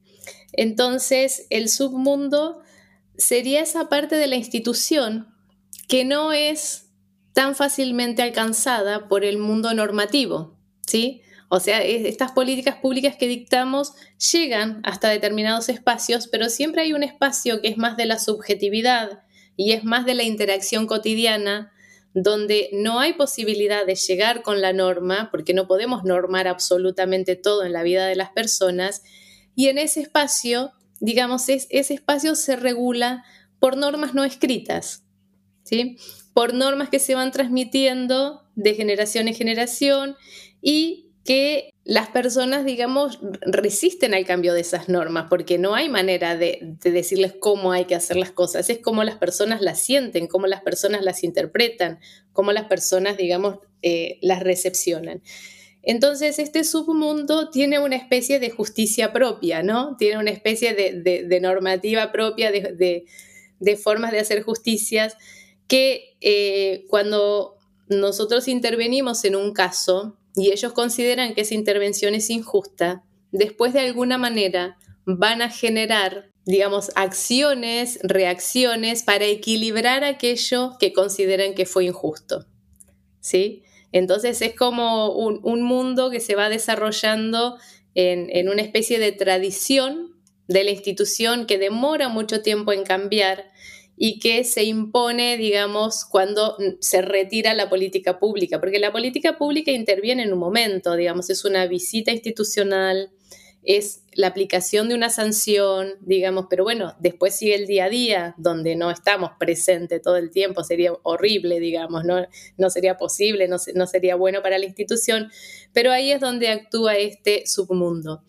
Entonces, el submundo sería esa parte de la institución que no es tan fácilmente alcanzada por el mundo normativo, ¿sí? O sea, estas políticas públicas que dictamos llegan hasta determinados espacios, pero siempre hay un espacio que es más de la subjetividad y es más de la interacción cotidiana, donde no hay posibilidad de llegar con la norma, porque no podemos normar absolutamente todo en la vida de las personas, y en ese espacio, digamos, es, ese espacio se regula por normas no escritas, ¿sí? Por normas que se van transmitiendo de generación en generación y que las personas, digamos, resisten al cambio de esas normas, porque no hay manera de, de decirles cómo hay que hacer las cosas, es cómo las personas las sienten, cómo las personas las interpretan, cómo las personas, digamos, eh, las recepcionan. Entonces, este submundo tiene una especie de justicia propia, ¿no? Tiene una especie de, de, de normativa propia, de, de, de formas de hacer justicias, que eh, cuando nosotros intervenimos en un caso y ellos consideran que esa intervención es injusta, después de alguna manera van a generar, digamos, acciones, reacciones para equilibrar aquello que consideran que fue injusto, ¿sí? Entonces es como un, un mundo que se va desarrollando en, en una especie de tradición de la institución que demora mucho tiempo en cambiar y que se impone, digamos, cuando se retira la política pública, porque la política pública interviene en un momento, digamos, es una visita institucional, es la aplicación de una sanción, digamos, pero bueno, después sigue el día a día, donde no estamos presentes todo el tiempo, sería horrible, digamos, no, no sería posible, no, no sería bueno para la institución, pero ahí es donde actúa este submundo.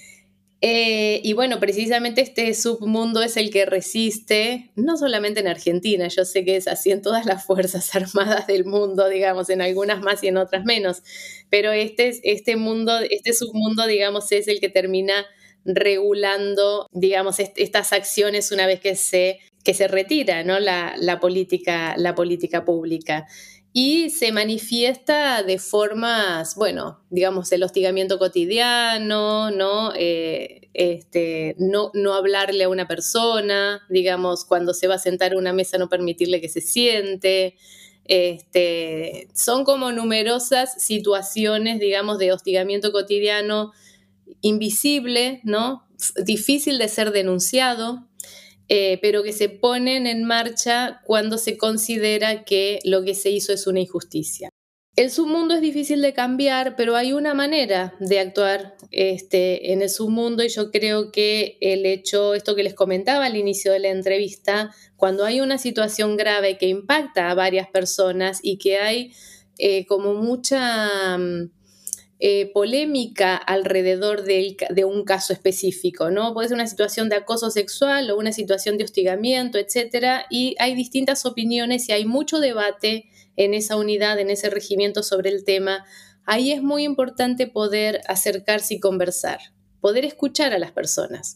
Eh, y bueno, precisamente este submundo es el que resiste, no solamente en Argentina, yo sé que es así en todas las fuerzas armadas del mundo, digamos, en algunas más y en otras menos, pero este, este mundo, este submundo, digamos, es el que termina regulando, digamos, est- estas acciones una vez que se, que se retira, ¿no? la, la, política, la política pública. Y se manifiesta de formas, bueno, digamos, el hostigamiento cotidiano, ¿no? Eh, este, no, no hablarle a una persona, digamos, cuando se va a sentar a una mesa no permitirle que se siente. Este, son como numerosas situaciones, digamos, de hostigamiento cotidiano invisible, ¿no? Difícil de ser denunciado. eh, pero que se ponen en marcha cuando se considera que lo que se hizo es una injusticia. El submundo es difícil de cambiar, pero hay una manera de actuar este, en el submundo, y yo creo que el hecho, esto que les comentaba al inicio de la entrevista, cuando hay una situación grave que impacta a varias personas y que hay eh, como mucha eh, polémica alrededor de, de un caso específico, ¿no? Puede ser una situación de acoso sexual o una situación de hostigamiento, etcétera, y hay distintas opiniones y hay mucho debate en esa unidad, en ese regimiento sobre el tema. Ahí es muy importante poder acercarse y conversar, poder escuchar a las personas,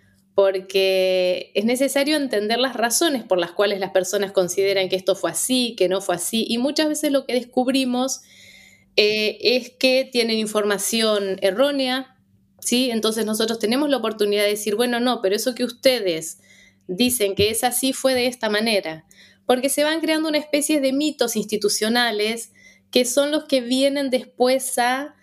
porque es necesario entender las razones por las cuales las personas consideran que esto fue así, que no fue así, y muchas veces lo que descubrimos eh, es que tienen información errónea, ¿sí? Entonces nosotros tenemos la oportunidad de decir, bueno, no, pero eso que ustedes dicen que es así fue de esta manera, porque se van creando una especie de mitos institucionales que son los que vienen después a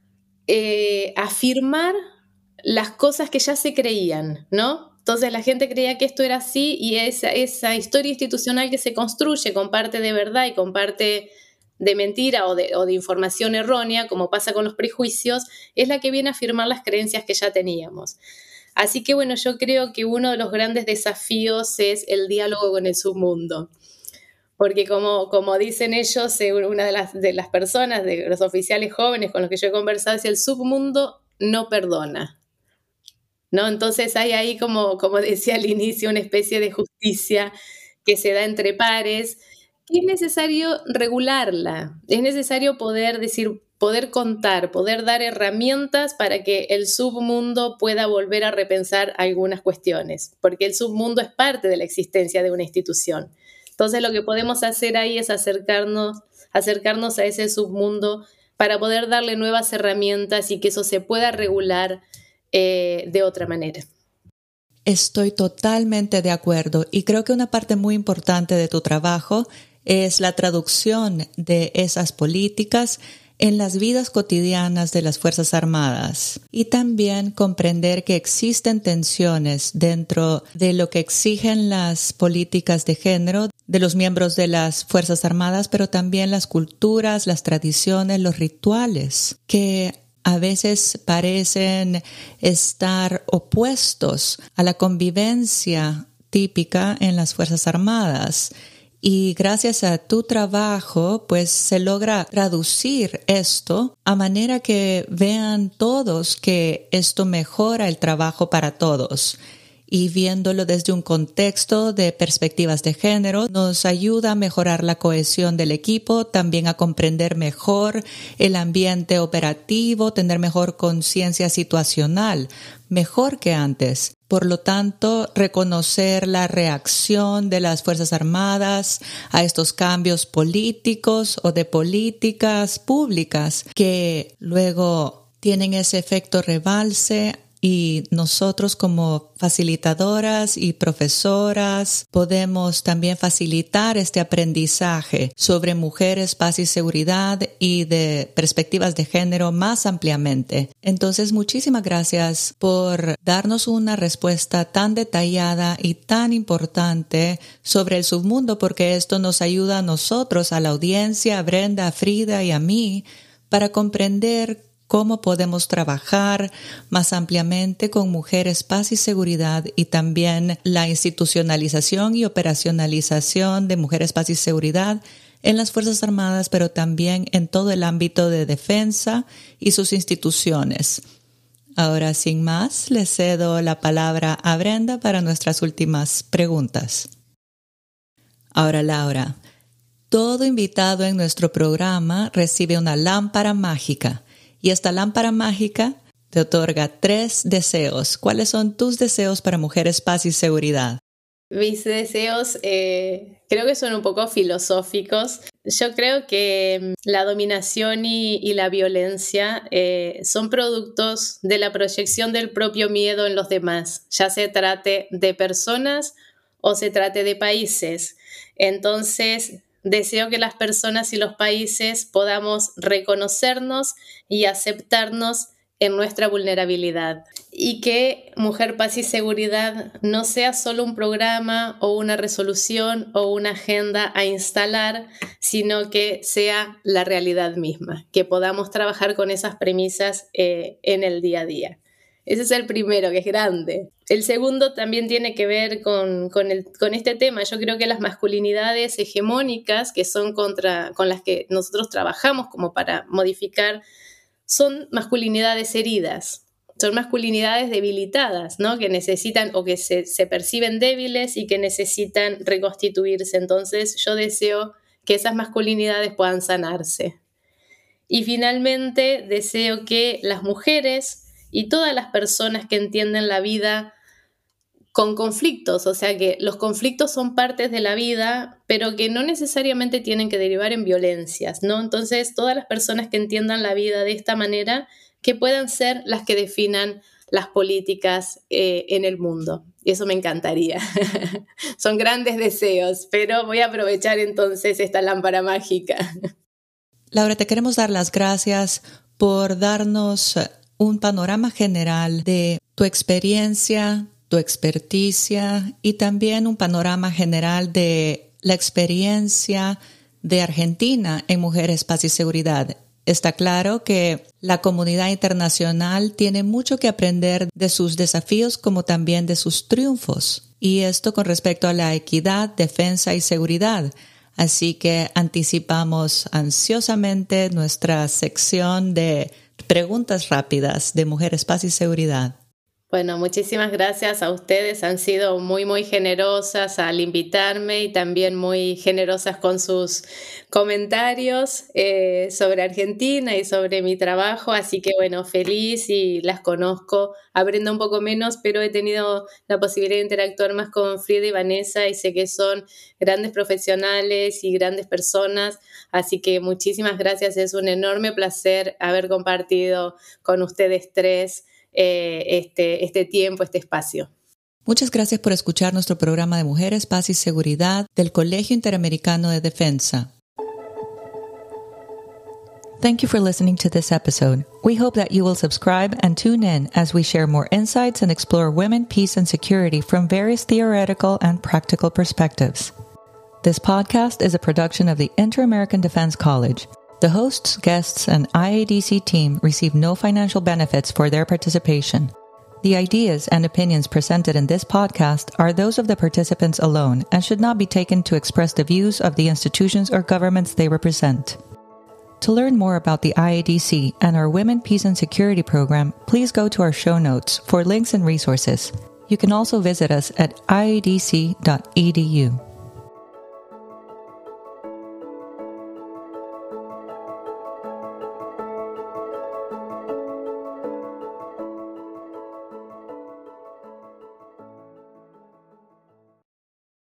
eh, afirmar las cosas que ya se creían, ¿no? Entonces la gente creía que esto era así, y esa, esa historia institucional que se construye con parte de verdad y con parte de mentira o de, o de información errónea, como pasa con los prejuicios, es la que viene a afirmar las creencias que ya teníamos. Así que bueno, yo creo que uno de los grandes desafíos es el diálogo con el submundo. Porque como, como dicen ellos, una de las, de las personas, de los oficiales jóvenes con los que yo he conversado, es el submundo no perdona, ¿no? Entonces hay ahí, como, como decía al inicio, una especie de justicia que se da entre pares, que es necesario regularla, es necesario poder decir, poder contar, poder dar herramientas para que el submundo pueda volver a repensar algunas cuestiones, porque el submundo es parte de la existencia de una institución. Entonces lo que podemos hacer ahí es acercarnos, acercarnos a ese submundo para poder darle nuevas herramientas y que eso se pueda regular eh, de otra manera. Estoy totalmente de acuerdo, y creo que una parte muy importante de tu trabajo es la traducción de esas políticas en las vidas cotidianas de las Fuerzas Armadas, y también comprender que existen tensiones dentro de lo que exigen las políticas de género de los miembros de las Fuerzas Armadas, pero también las culturas, las tradiciones, los rituales, que a veces parecen estar opuestos a la convivencia típica en las Fuerzas Armadas. Y gracias a tu trabajo, pues se logra traducir esto a manera que vean todos que esto mejora el trabajo para todos. Y viéndolo desde un contexto de perspectivas de género, nos ayuda a mejorar la cohesión del equipo, también a comprender mejor el ambiente operativo, tener mejor conciencia situacional, mejor que antes. Por lo tanto, reconocer la reacción de las Fuerzas Armadas a estos cambios políticos o de políticas públicas que luego tienen ese efecto rebalse, y nosotros como facilitadoras y profesoras podemos también facilitar este aprendizaje sobre mujeres, paz y seguridad y de perspectivas de género más ampliamente. Entonces, muchísimas gracias por darnos una respuesta tan detallada y tan importante sobre el submundo, porque esto nos ayuda a nosotros, a la audiencia, a Brenda, a Frida y a mí, para comprender cómo podemos trabajar más ampliamente con mujeres, paz y seguridad, y también la institucionalización y operacionalización de mujeres, paz y seguridad en las Fuerzas Armadas, pero también en todo el ámbito de defensa y sus instituciones. Ahora, sin más, le cedo la palabra a Brenda para nuestras últimas preguntas. Ahora, Laura, todo invitado en nuestro programa recibe una lámpara mágica. Y esta lámpara mágica te otorga tres deseos. ¿Cuáles son tus deseos para mujeres, paz y seguridad? Mis deseos eh, creo que son un poco filosóficos. Yo creo que la dominación y, y la violencia eh, son productos de la proyección del propio miedo en los demás, ya se trate de personas o se trate de países. Entonces, deseo que las personas y los países podamos reconocernos y aceptarnos en nuestra vulnerabilidad y que Mujer, Paz y Seguridad no sea solo un programa o una resolución o una agenda a instalar, sino que sea la realidad misma, que podamos trabajar con esas premisas eh, en el día a día. Ese es el primero, que es grande. El segundo también tiene que ver con, con, el, con este tema. Yo creo que las masculinidades hegemónicas, que son contra, con las que nosotros trabajamos como para modificar, son masculinidades heridas, son masculinidades debilitadas, ¿no? Que necesitan o que se, se perciben débiles y que necesitan reconstituirse. Entonces yo deseo que esas masculinidades puedan sanarse. Y finalmente deseo que las mujeres y todas las personas que entienden la vida con conflictos, o sea que los conflictos son partes de la vida, pero que no necesariamente tienen que derivar en violencias, ¿no? Entonces, todas las personas que entiendan la vida de esta manera, que puedan ser las que definan las políticas eh, en el mundo. Y eso me encantaría. Son grandes deseos, pero voy a aprovechar entonces esta lámpara mágica. Laura, te queremos dar las gracias por darnos un panorama general de tu experiencia, tu experticia y también un panorama general de la experiencia de Argentina en Mujeres, Paz y Seguridad. Está claro que la comunidad internacional tiene mucho que aprender de sus desafíos como también de sus triunfos, y esto con respecto a la equidad, defensa y seguridad. Así que anticipamos ansiosamente nuestra sección de preguntas rápidas de Mujeres, Paz y Seguridad. Bueno, muchísimas gracias a ustedes. Han sido muy, muy generosas al invitarme y también muy generosas con sus comentarios eh, sobre Argentina y sobre mi trabajo. Así que, bueno, feliz y las conozco. Aprendo un poco menos, pero he tenido la posibilidad de interactuar más con Frida y Vanessa y sé que son grandes profesionales y grandes personas. Así que muchísimas gracias. Es un enorme placer haber compartido con ustedes tres Este, este tiempo, este espacio. Muchas gracias por escuchar nuestro programa de Mujeres, Paz y Seguridad del Colegio Interamericano de Defensa. Thank you for listening to this episode. We hope that you will subscribe and tune in as we share more insights and explore women, peace, and security from various theoretical and practical perspectives. This podcast is a production of the Inter-American Defense College. The hosts, guests, and I A D C team receive no financial benefits for their participation. The ideas and opinions presented in this podcast are those of the participants alone and should not be taken to express the views of the institutions or governments they represent. To learn more about the I A D C and our Women, Peace, and Security program, please go to our show notes for links and resources. You can also visit us at I A D C dot E D U.